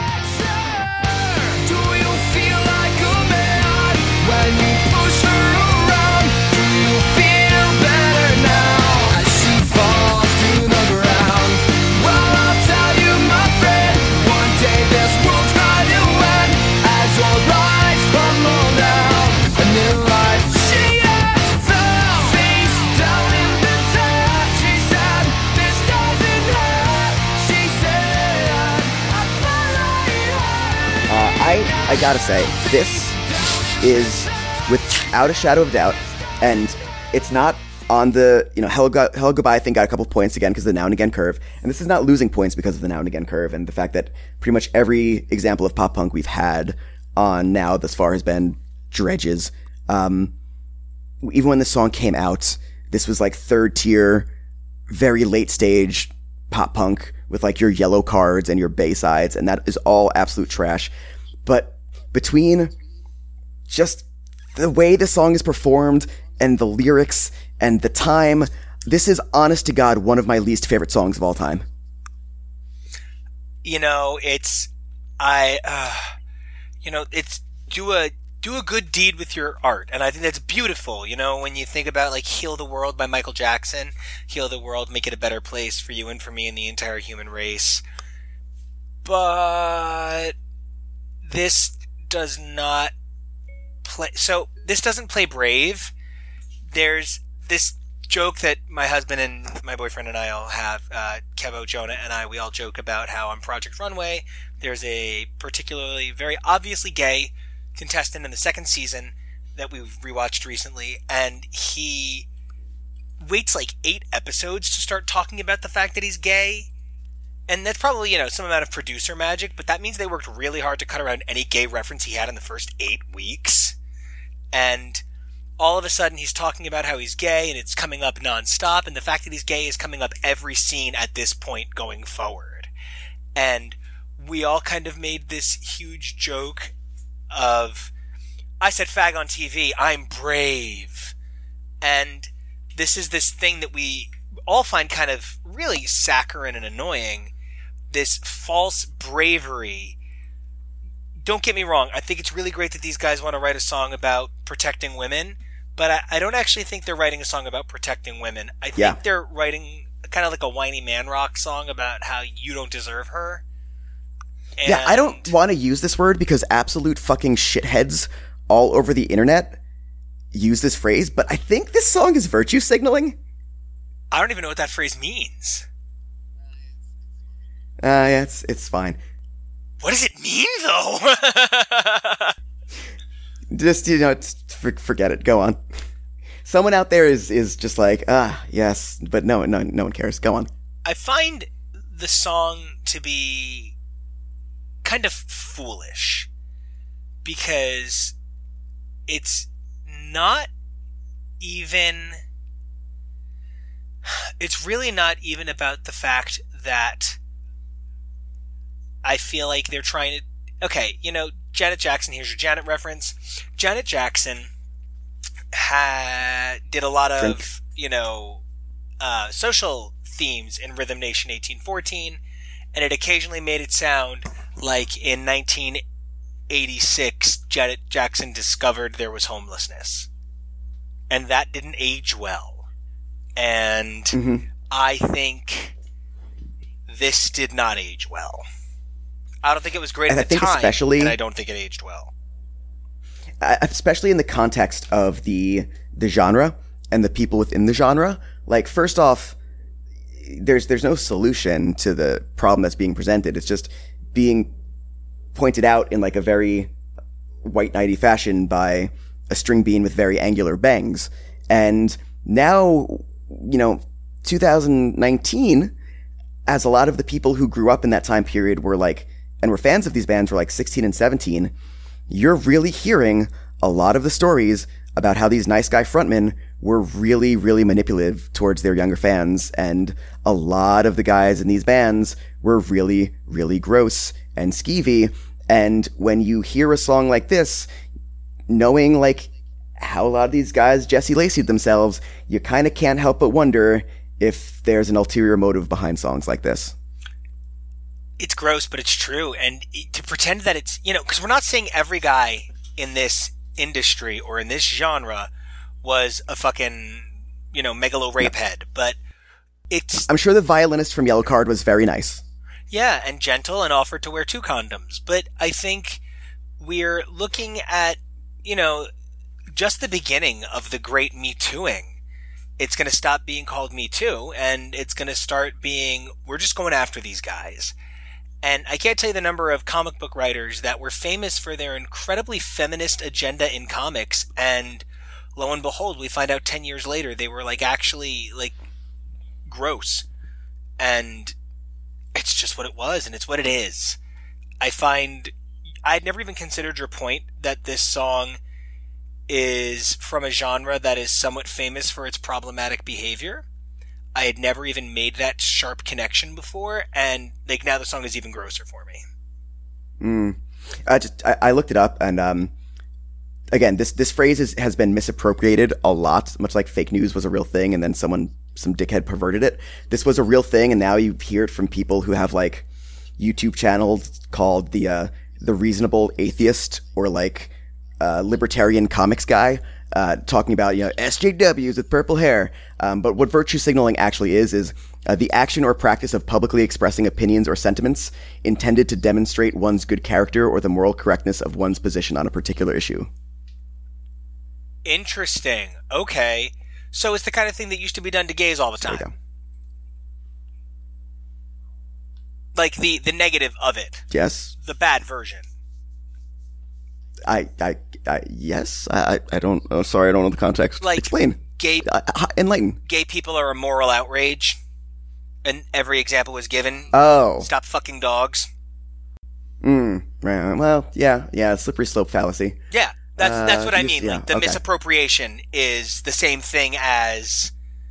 Do you feel like a man when you push her around? Do you feel better now as she falls to the ground? Well, I'll tell you, my friend, one day this world's going to end as your lights crumble down. A new life she has fell face down in the dirt. She said, this doesn't hurt. She said, I feel like I gotta say, this is, without a shadow of doubt, and it's not on the, Hello Goodbye, I think, got a couple points again because of the Now and Again curve, and this is not losing points because of the Now and Again curve, and the fact that pretty much every example of pop punk we've had on Now thus far has been dredges. Even when the song came out, this was like third tier, very late stage pop punk with like your yellow cards and your B-sides, and that is all absolute trash. But between just the way the song is performed and the lyrics and the time, this is, honest to God, one of my least favorite songs of all time. It's do a good deed with your art, and I think that's beautiful. When you think about like "Heal the World" by Michael Jackson, heal the world, make it a better place for you and for me and the entire human race. But this does not play. So this doesn't play brave. There's this joke that my husband and my boyfriend and I all have. Kevo, Jonah, and we all joke about how on Project Runway, there's a particularly very obviously gay contestant in the second season that we've rewatched recently, and he waits like 8 episodes to start talking about the fact that he's gay. And that's probably, some amount of producer magic, but that means they worked really hard to cut around any gay reference he had in the first 8 weeks. And all of a sudden he's talking about how he's gay, and it's coming up nonstop, and the fact that he's gay is coming up every scene at this point going forward. And we all kind of made this huge joke of, I said fag on TV, I'm brave. And this is this thing that we all find kind of really saccharine and annoying, this false bravery. Don't get me wrong, I think it's really great that these guys want to write a song about protecting women, but I don't actually think they're writing a song about protecting women. I think they're writing kind of like a whiny man rock song about how you don't deserve her. And I don't want to use this word because absolute fucking shitheads all over the internet use this phrase, but I think this song is virtue signaling. I don't even know what that phrase means. Yeah, it's fine. What does it mean, though? Just, forget it. Go on. Someone out there is just like, yes, but no one cares. Go on. I find the song to be kind of foolish because it's really not even about the fact that I feel like they're trying to... Okay, Janet Jackson, here's your Janet reference. Janet Jackson did a lot of, social themes in Rhythm Nation 1814, and it occasionally made it sound like in 1986, Janet Jackson discovered there was homelessness. And that didn't age well. And I think this did not age well. I don't think it was great at the time, and I don't think it aged well. Especially in the context of the genre and the people within the genre. Like, first off, there's no solution to the problem that's being presented. It's just being pointed out in like a very white knighty fashion by a string bean with very angular bangs. And now, 2019, as a lot of the people who grew up in that time period were like, and were fans of these bands were like 16 and 17, you're really hearing a lot of the stories about how these nice guy frontmen were really, really manipulative towards their younger fans, and a lot of the guys in these bands were really, really gross and skeevy. And when you hear a song like this, knowing like how a lot of these guys Jesse Lacey'd themselves, you kind of can't help but wonder if there's an ulterior motive behind songs like this. It's gross, but it's true. And to pretend that it's, because we're not saying every guy in this industry or in this genre was a fucking, megalo rape head, but it's... I'm sure the violinist from Yellowcard was very nice. Yeah, and gentle and offered to wear 2 condoms. But I think we're looking at, just the beginning of the great Me Tooing. It's going to stop being called Me Too, and it's going to start being, we're just going after these guys. And I can't tell you the number of comic book writers that were famous for their incredibly feminist agenda in comics, and lo and behold, we find out 10 years later they were actually gross. And it's just what it was, and it's what it is. I'd never even considered your point that this song is from a genre that is somewhat famous for its problematic behavior. I had never even made that sharp connection before, and now the song is even grosser for me. I looked it up, and again, this phrase has been misappropriated a lot, much like fake news was a real thing, and then some dickhead perverted it. This was a real thing, and now you hear it from people who have YouTube channels called the Reasonable Atheist or Libertarian Comics Guy. Talking about, SJWs with purple hair. But what virtue signaling actually is the action or practice of publicly expressing opinions or sentiments intended to demonstrate one's good character or the moral correctness of one's position on a particular issue. Interesting. Okay. So it's the kind of thing that used to be done to gays all the time. There you go. The negative of it. Yes. The bad version. Yes. I don't. Oh, sorry, I don't know the context. Explain. Enlighten. Gay people are a moral outrage, and every example was given. Oh. Stop fucking dogs. Well, yeah. Slippery slope fallacy. Yeah, that's what I mean. Yeah, the misappropriation is the same thing as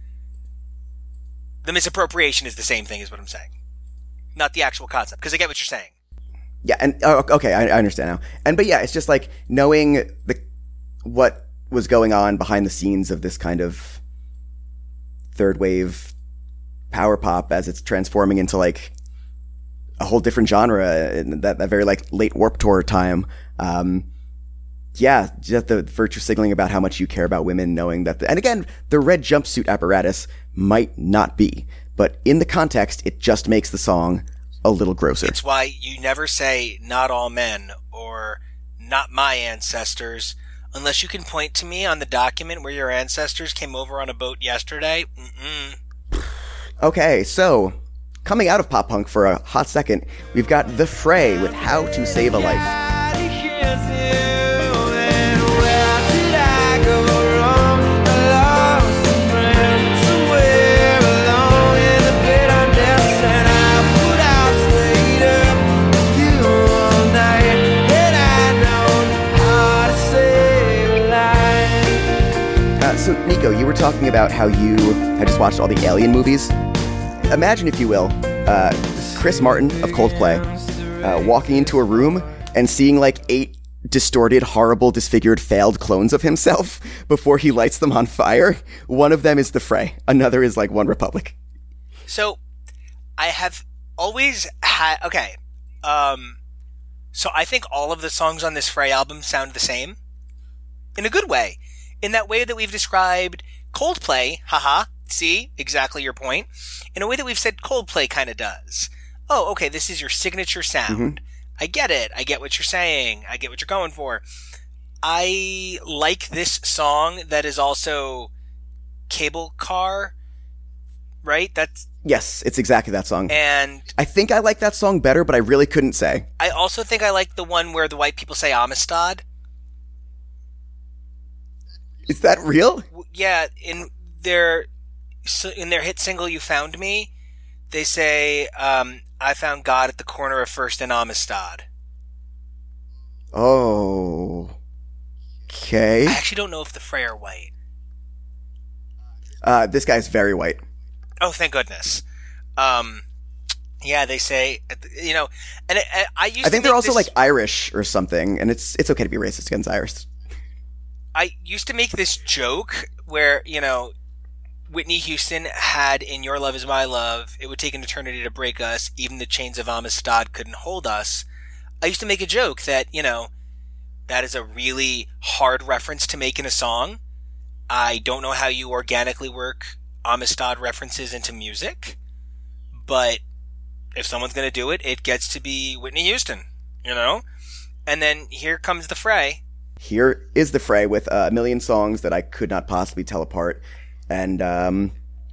the misappropriation is the same thing as what I'm saying, not the actual concept. Because I get what you're saying. Yeah, and okay, I understand now. But yeah, it's just knowing what was going on behind the scenes of this kind of third wave power pop as it's transforming into a whole different genre in that very late Warped Tour time. Yeah, just the virtue signaling about how much you care about women, knowing that and again, the red jumpsuit apparatus might not be, but in the context, it just makes the song a little grosser. It's why you never say not all men or not my ancestors unless you can point to me on the document where your ancestors came over on a boat yesterday. Okay, so coming out of pop punk for a hot second, we've got The Fray with How to Save a Life. So, Nico, you were talking about how you had just watched all the Alien movies. Imagine, if you will, Chris Martin of Coldplay walking into a room and seeing 8 distorted, horrible, disfigured, failed clones of himself before he lights them on fire. One of them is The Fray. Another is One Republic. So, I have always had... Okay. So I think all of the songs on this Fray album sound the same. In a good way. In that way that we've described Coldplay, see, exactly your point, in a way that we've said Coldplay kind of does. Oh, okay, this is your signature sound. I get it. I get what you're saying. I get what you're going for. I like this song that is also Cable Car, right? Yes, it's exactly that song. And I think I like that song better, but I really couldn't say. I also think I like the one where the white people say Amistad. Is that real? Yeah, in their hit single "You Found Me," they say, "I found God at the corner of First and Amistad." Oh, okay. I actually don't know if the Fray are white. This guy's very white. Oh, thank goodness. Yeah, they say, and I think they're also Irish or something, and it's okay to be racist against Irish. I used to make this joke where, Whitney Houston had in Your Love Is My Love, It Would Take an Eternity to Break Us, Even the Chains of Amistad Couldn't Hold Us, I used to make a joke that, that is a really hard reference to make in a song. I don't know how you organically work Amistad references into music, but if someone's going to do it, it gets to be Whitney Houston, And then here comes the fray. Here is the fray with a million songs that I could not possibly tell apart. And, and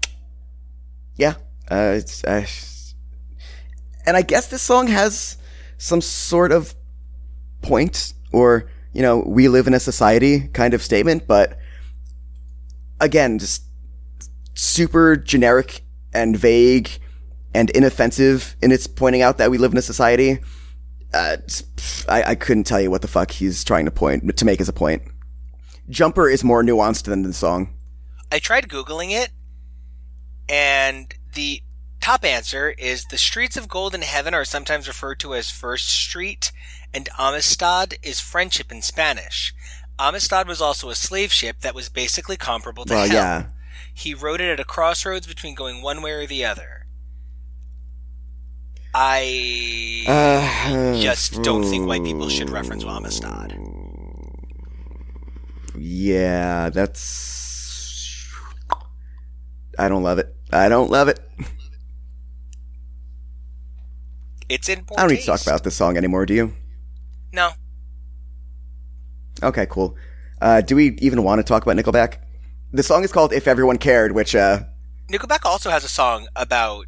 I guess this song has some sort of point or, we live in a society kind of statement, but again, just super generic and vague and inoffensive in its pointing out that we live in a society. I couldn't tell you what the fuck he's trying to make as a point. Jumper is more nuanced than the song. I tried Googling it, and the top answer is the streets of golden heaven are sometimes referred to as First Street, and Amistad is friendship in Spanish. Amistad was also a slave ship that was basically comparable to hell. Yeah. He wrote it at a crossroads between going one way or the other. I just don't think white people should reference Amistad. Yeah, that's... I don't love it. It's in poor I don't need taste. to talk about this song anymore, do you? No. Okay, cool. Do we even want to talk about Nickelback? The song is called If Everyone Cared, which, Nickelback also has a song about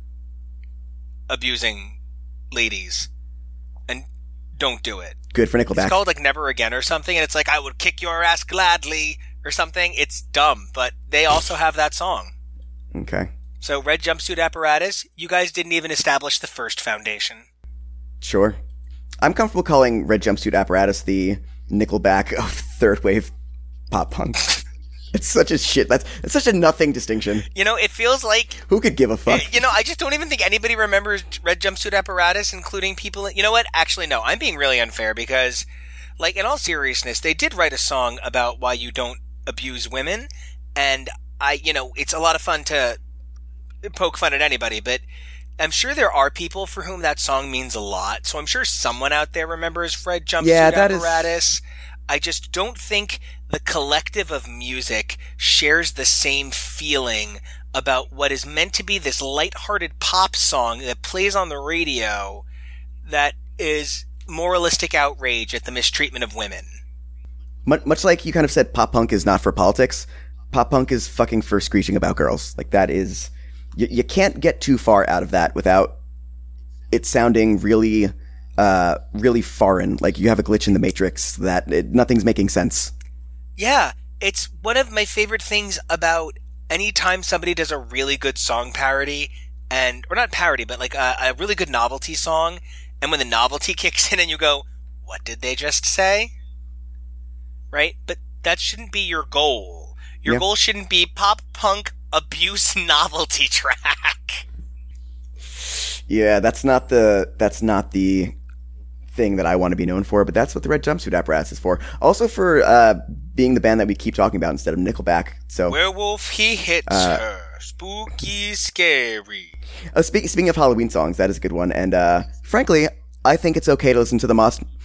abusing ladies. And don't do it. good for Nickelback. It's called like Never Again or something, and it's like, I would kick your ass gladly or something. It's dumb, but they also have that song. Okay. So Red Jumpsuit Apparatus, you guys didn't even establish the first foundation. Sure. I'm comfortable calling Red Jumpsuit Apparatus the Nickelback of third wave pop punk. It's such a shit. It's such a nothing distinction. You know, it feels like... Who could give a fuck? You know, I just don't even think anybody remembers Red Jumpsuit Apparatus, including people... You know what? Actually, no. I'm being really unfair because, like, in all seriousness, they did write a song about why you don't abuse women, and it's a lot of fun to poke fun at anybody, but I'm sure there are people for whom that song means a lot, so I'm sure someone out there remembers Red Jumpsuit Apparatus. I just don't think the collective of music shares the same feeling about what is meant to be this lighthearted pop song that plays on the radio that is moralistic outrage at the mistreatment of women. Much like you kind of said pop punk is not for politics, pop punk is fucking for screeching about girls. Like, that is... You can't get too far out of that without it sounding really... really foreign, like you have a glitch in the matrix that nothing's making sense. Yeah, it's one of my favorite things about any time somebody does a really good song parody, or not parody, but like a really good novelty song, and when the novelty kicks in and you go, what did they just say? Right? But that shouldn't be your goal. Your goal shouldn't be pop punk abuse novelty track. Yeah, that's not the thing that I want to be known for, but that's what the Red Jumpsuit Apparatus is for. Also for being the band that we keep talking about instead of Nickelback. So Werewolf, he hits her. Spooky, scary. Speaking of Halloween songs, that is a good one. And frankly, I think it's okay to listen to the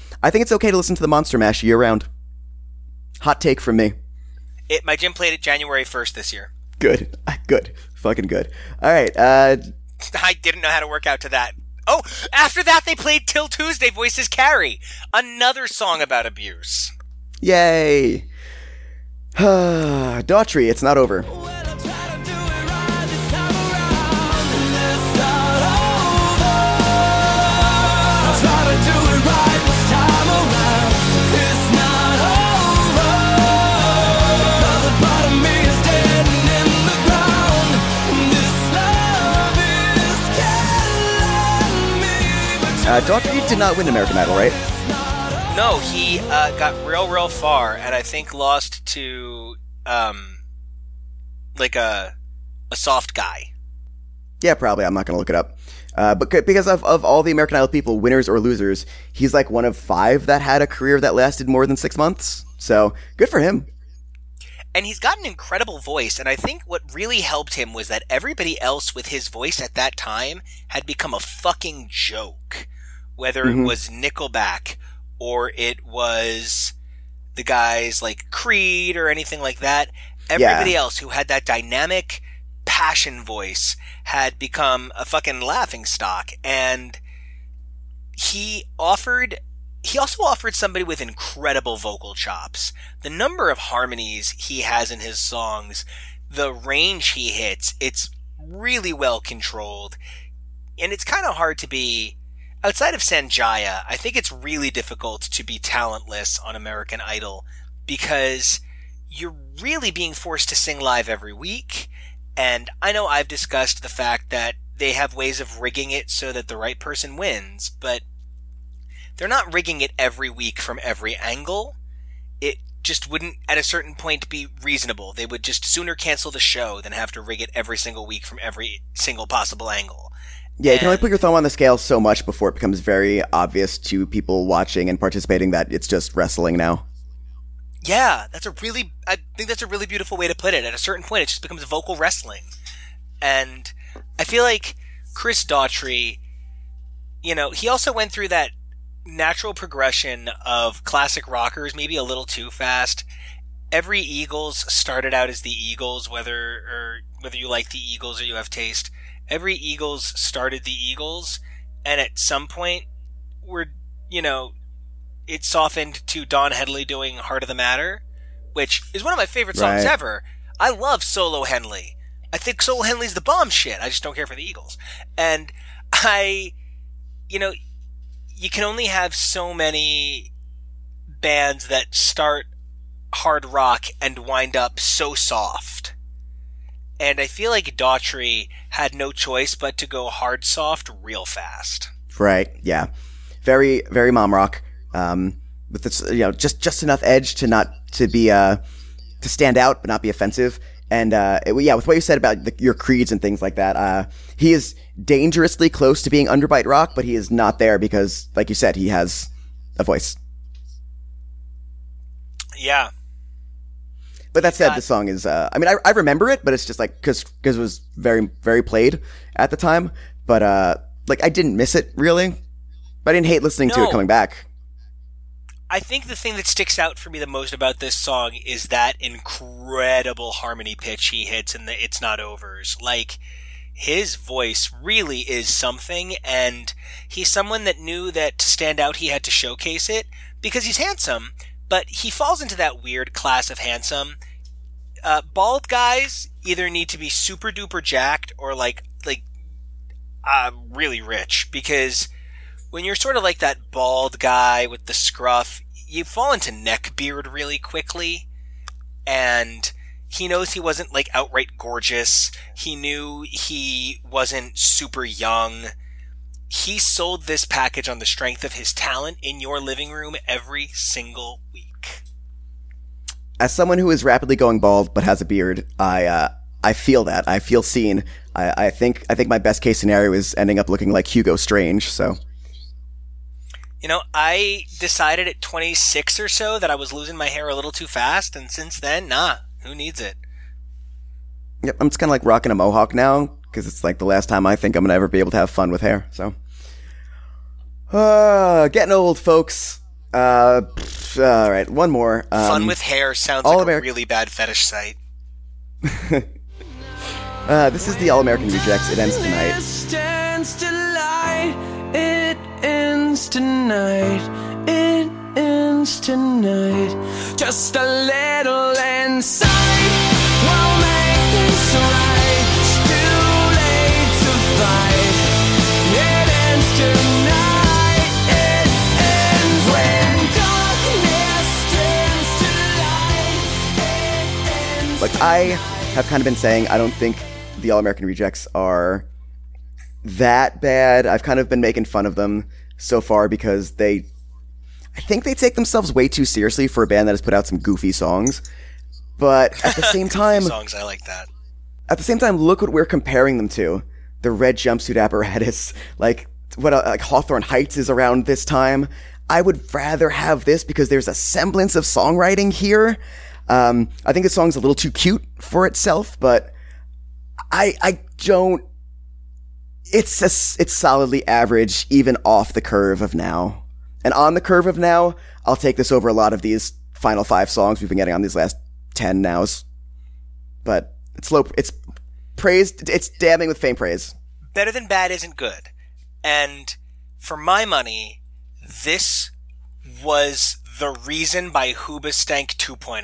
Monster Mash year round. Hot take from me. My gym played it January 1st this year. Good. Fucking good. All right. I didn't know how to work out to that. Oh, after that they played Till Tuesday, Voices Carry. Another song about abuse. Yay. Daughtry, it's not over. Daughtry did not win American Idol, right? No, he got real far, and I think lost to like a soft guy. Yeah, probably. I'm not going to look it up. But because of all the American Idol people, winners or losers, he's like one of 5 that had a career that lasted more than 6 months. So good for him. And he's got an incredible voice, and I think what really helped him was that everybody else with his voice at that time had become a fucking joke. Whether it was Nickelback, or it was the guys like Creed or anything like that. Everybody else who had that dynamic passion voice had become a fucking laughingstock. And he also offered somebody with incredible vocal chops. The number of harmonies he has in his songs, the range he hits, it's really well controlled. And it's kind of hard to be, outside of Sanjaya, I think it's really difficult to be talentless on American Idol because you're really being forced to sing live every week. And I know I've discussed the fact that they have ways of rigging it so that the right person wins, but they're not rigging it every week from every angle. It just wouldn't, at a certain point, be reasonable. They would just sooner cancel the show than have to rig it every single week from every single possible angle. Yeah, you can only put your thumb on the scale so much before it becomes very obvious to people watching and participating that it's just wrestling now. Yeah, I think that's a really beautiful way to put it. At a certain point, it just becomes vocal wrestling. And I feel like Chris Daughtry, he also went through that natural progression of classic rockers, maybe a little too fast. Every Eagles started out as the Eagles, whether you like the Eagles or you have taste. Every Eagles started the Eagles, and at some point, it softened to Don Henley doing Heart of the Matter, which is one of my favorite songs ever. I love Solo Henley. I think Solo Henley's the bomb shit. I just don't care for the Eagles. And you can only have so many bands that start hard rock and wind up so soft. And I feel like Daughtry had no choice but to go hard soft real fast. Right, yeah. Very, very mom rock. With this, just enough edge to stand out but not be offensive. And with what you said about your creeds and things like that, he is dangerously close to being underbite rock, but he is not there because, like you said, he has a voice. Yeah. But that said, the song is, I remember it, but it's just like, cause it was very, very played at the time. But, I didn't miss it, really. But I didn't hate listening to it coming back. I think the thing that sticks out for me the most about this song is that incredible harmony pitch he hits in the It's Not Overs. Like, his voice really is something, and he's someone that knew that to stand out he had to showcase it, because he's handsome, but he falls into that weird class of handsome. Bald guys either need to be super duper jacked or really rich, because when you're sort of like that bald guy with the scruff, you fall into neckbeard really quickly. And he knows he wasn't outright gorgeous. He knew he wasn't super young. He sold this package on the strength of his talent in your living room every single week. As someone who is rapidly going bald but has a beard, I feel that. I feel seen. I think my best case scenario is ending up looking like Hugo Strange, so. I decided at 26 or so that I was losing my hair a little too fast, and since then, who needs it? Yep, I'm just kind of rocking a mohawk now, because it's the last time I think I'm going to ever be able to have fun with hair, so. Getting old, folks. Alright, one more. Fun with hair sounds like a really bad fetish site. This is the All-American Rejects. It ends tonight. It ends tonight. It ends tonight. Just a little insight will make this right. It's too late to fight. It ends tonight. It ends when darkness turns to light. It ends. I have kind of been saying I don't think the All-American Rejects are that bad. I've kind of been making fun of them so far because I think they take themselves way too seriously for a band that has put out some goofy songs. But at the same time, songs, I like that. At the same time, look what we're comparing them to. The red jumpsuit apparatus, Hawthorne Heights is around this time. I would rather have this because there's a semblance of songwriting here. I think the song's a little too cute for itself, but I don't. It's solidly average, even off the curve of now. And on the curve of now, I'll take this over a lot of these final 5 songs we've been getting on these last 10 nows. But it's low. It's praised. It's damning with faint praise. Better Than Bad isn't good. And for my money, this was The Reason by Hoobastank 2.0.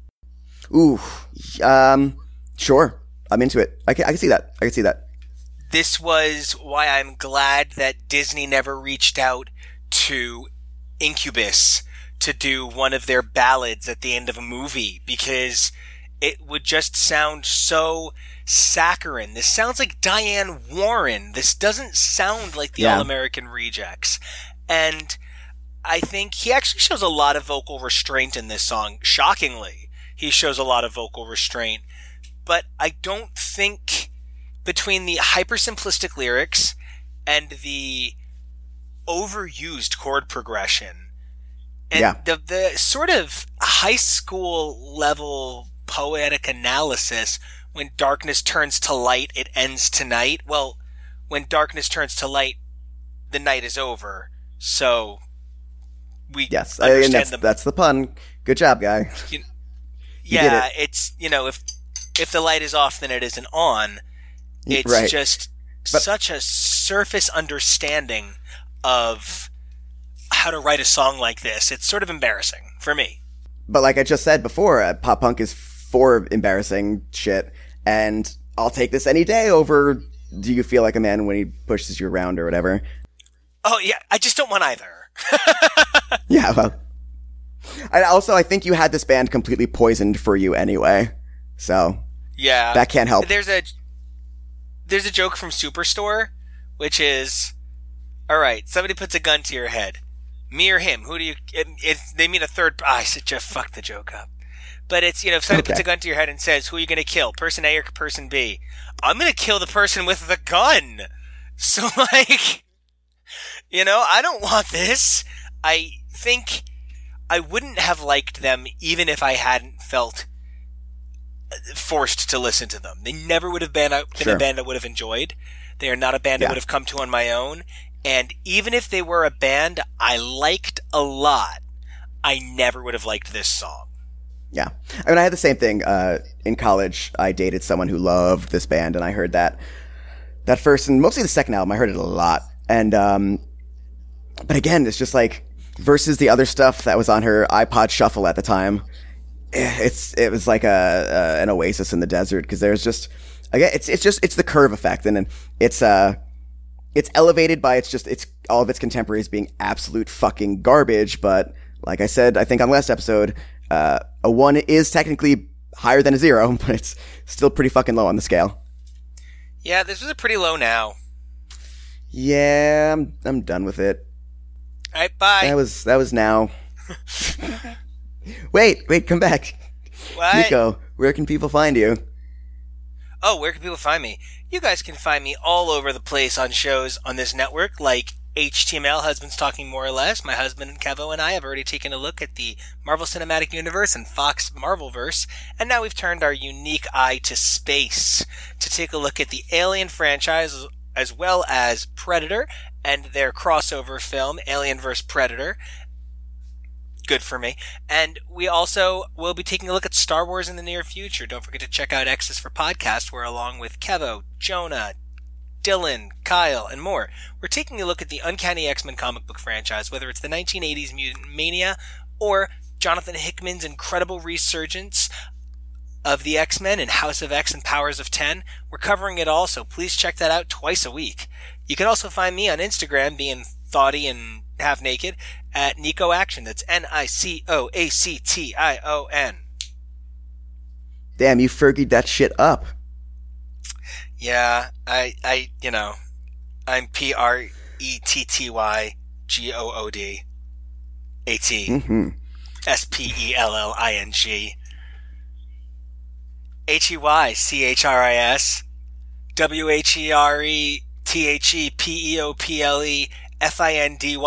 Ooh, sure. I'm into it. I can see that. I can see that. This was why I'm glad that Disney never reached out to Incubus to do one of their ballads at the end of a movie, because it would just sound so saccharine. This sounds like Diane Warren. This doesn't sound like the All-American Rejects. And I think he actually shows a lot of vocal restraint in this song. Shockingly, he shows a lot of vocal restraint. But I don't think, between the hyper-simplistic lyrics and the overused chord progression and the sort of high school level poetic analysis, when darkness turns to light, it ends tonight. Well, when darkness turns to light, the night is over. So we understand that's the pun. Good job, guy. Yeah, it's, if the light is off, then it isn't on. It's just such a surface understanding of how to write a song like this. It's sort of embarrassing for me. But like I just said before, pop punk is for embarrassing shit, and I'll take this any day over Do You Feel Like a Man When He Pushes You Around or whatever. Oh, yeah, I just don't want either. Yeah, well. I think you had this band completely poisoned for you anyway, so yeah, that can't help. There's a joke from Superstore, which is, all right, somebody puts a gun to your head. Me or him? Who do you... If they mean a third... I said, just fuck the joke up. But it's, if somebody puts a gun to your head and says, who are you going to kill? Person A or person B? I'm going to kill the person with the gun. So, like, I don't want this. I think I wouldn't have liked them even if I hadn't felt forced to listen to them. They never would have been a band I would have enjoyed. They are not a band I would have come to on my own. And even if they were a band I liked a lot, I never would have liked this song. Yeah. I mean, I had the same thing. In college, I dated someone who loved this band, and I heard that first and mostly the second album. I heard it a lot. And, but again, it's just like, versus the other stuff that was on her iPod Shuffle at the time, it was like an oasis in the desert, because there's just, again, it's the curve effect, and then it's elevated by it's all of its contemporaries being absolute fucking garbage. But like I said, I think on last episode, a 1 is technically higher than a 0, but it's still pretty fucking low on the scale. Yeah, this was a pretty low now. Yeah, I'm done with it. All right, bye. That was now. Wait, come back. What? Nico, where can people find you? Oh, where can people find me? You guys can find me all over the place on shows on this network, like HTML, Husbands Talking More or Less. My husband and Kevo and I have already taken a look at the Marvel Cinematic Universe and Fox Marvelverse, and now we've turned our unique eye to space to take a look at the Alien franchise, as well as Predator and their crossover film, Alien vs. Predator. Good for me. And we also will be taking a look at Star Wars in the near future. Don't forget to check out X's for Podcast, where along with Kevo, Jonah, Dylan, Kyle, and more, we're taking a look at the Uncanny X-Men comic book franchise, whether it's the 1980s Mutant Mania or Jonathan Hickman's incredible resurgence of the X-Men in House of X and Powers of 10. We're covering it all, so please check that out twice a week. You can also find me on Instagram being thoughty and half naked at Nico Action. That's NICOACTION. Damn, you Fergied that shit up. Yeah, I'm PRETTYGOOD AT SPELLING HEYCHRIS WHERETHEPEOPLEFINDYOU ?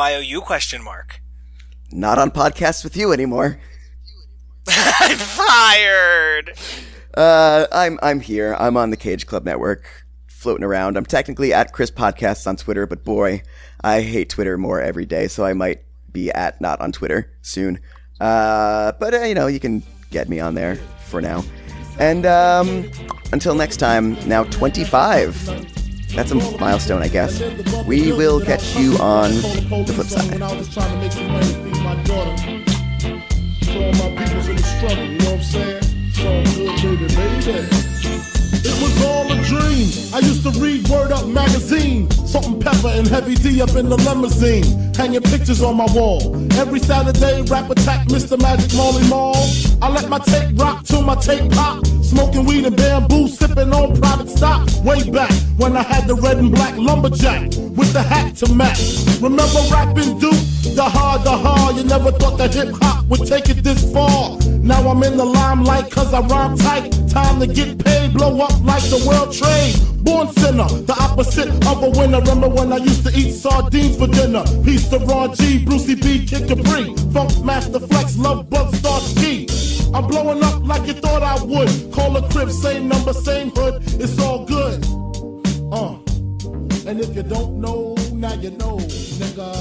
Not on podcasts with you anymore. I'm fired. I'm here. I'm on the Cage Club Network, floating around. I'm technically at Chris Podcasts on Twitter, but boy, I hate Twitter more every day, so I might be at not on Twitter soon. But you can get me on there for now. And until next time, now 25. That's a milestone, I guess. We will catch you on the flip side. I was trying to make some money to feed my daughter. For all my peoples in the struggle, you know what I'm saying? It's all good, baby. It was all a dream. I used to read Word Up magazine. Salt and Pepper and Heavy D up in the limousine. Hanging pictures on my wall. Every Saturday, rap attack Mr. Magic Molly Mall. I let my tape rock till my tape pop. Smoking weed and bamboo, sipping on private stock. Way back when I had the red and black lumberjack with the hat to match. Remember rapping Duke? The hard. You never thought that hip hop would take it this far. Now I'm in the limelight cause I rhyme tight. Time to get paid, blow up like the world trade. Born sinner, the opposite of a winner. Remember when I used to eat sardines for dinner? Peace to Ron G, Brucey B, Kid Capri, Funk Master Flex, Love Bug, Star Ski. I'm blowing up like you thought I would. Call a crib, same number, same hood. It's all good. And if you don't know, now you know, nigga.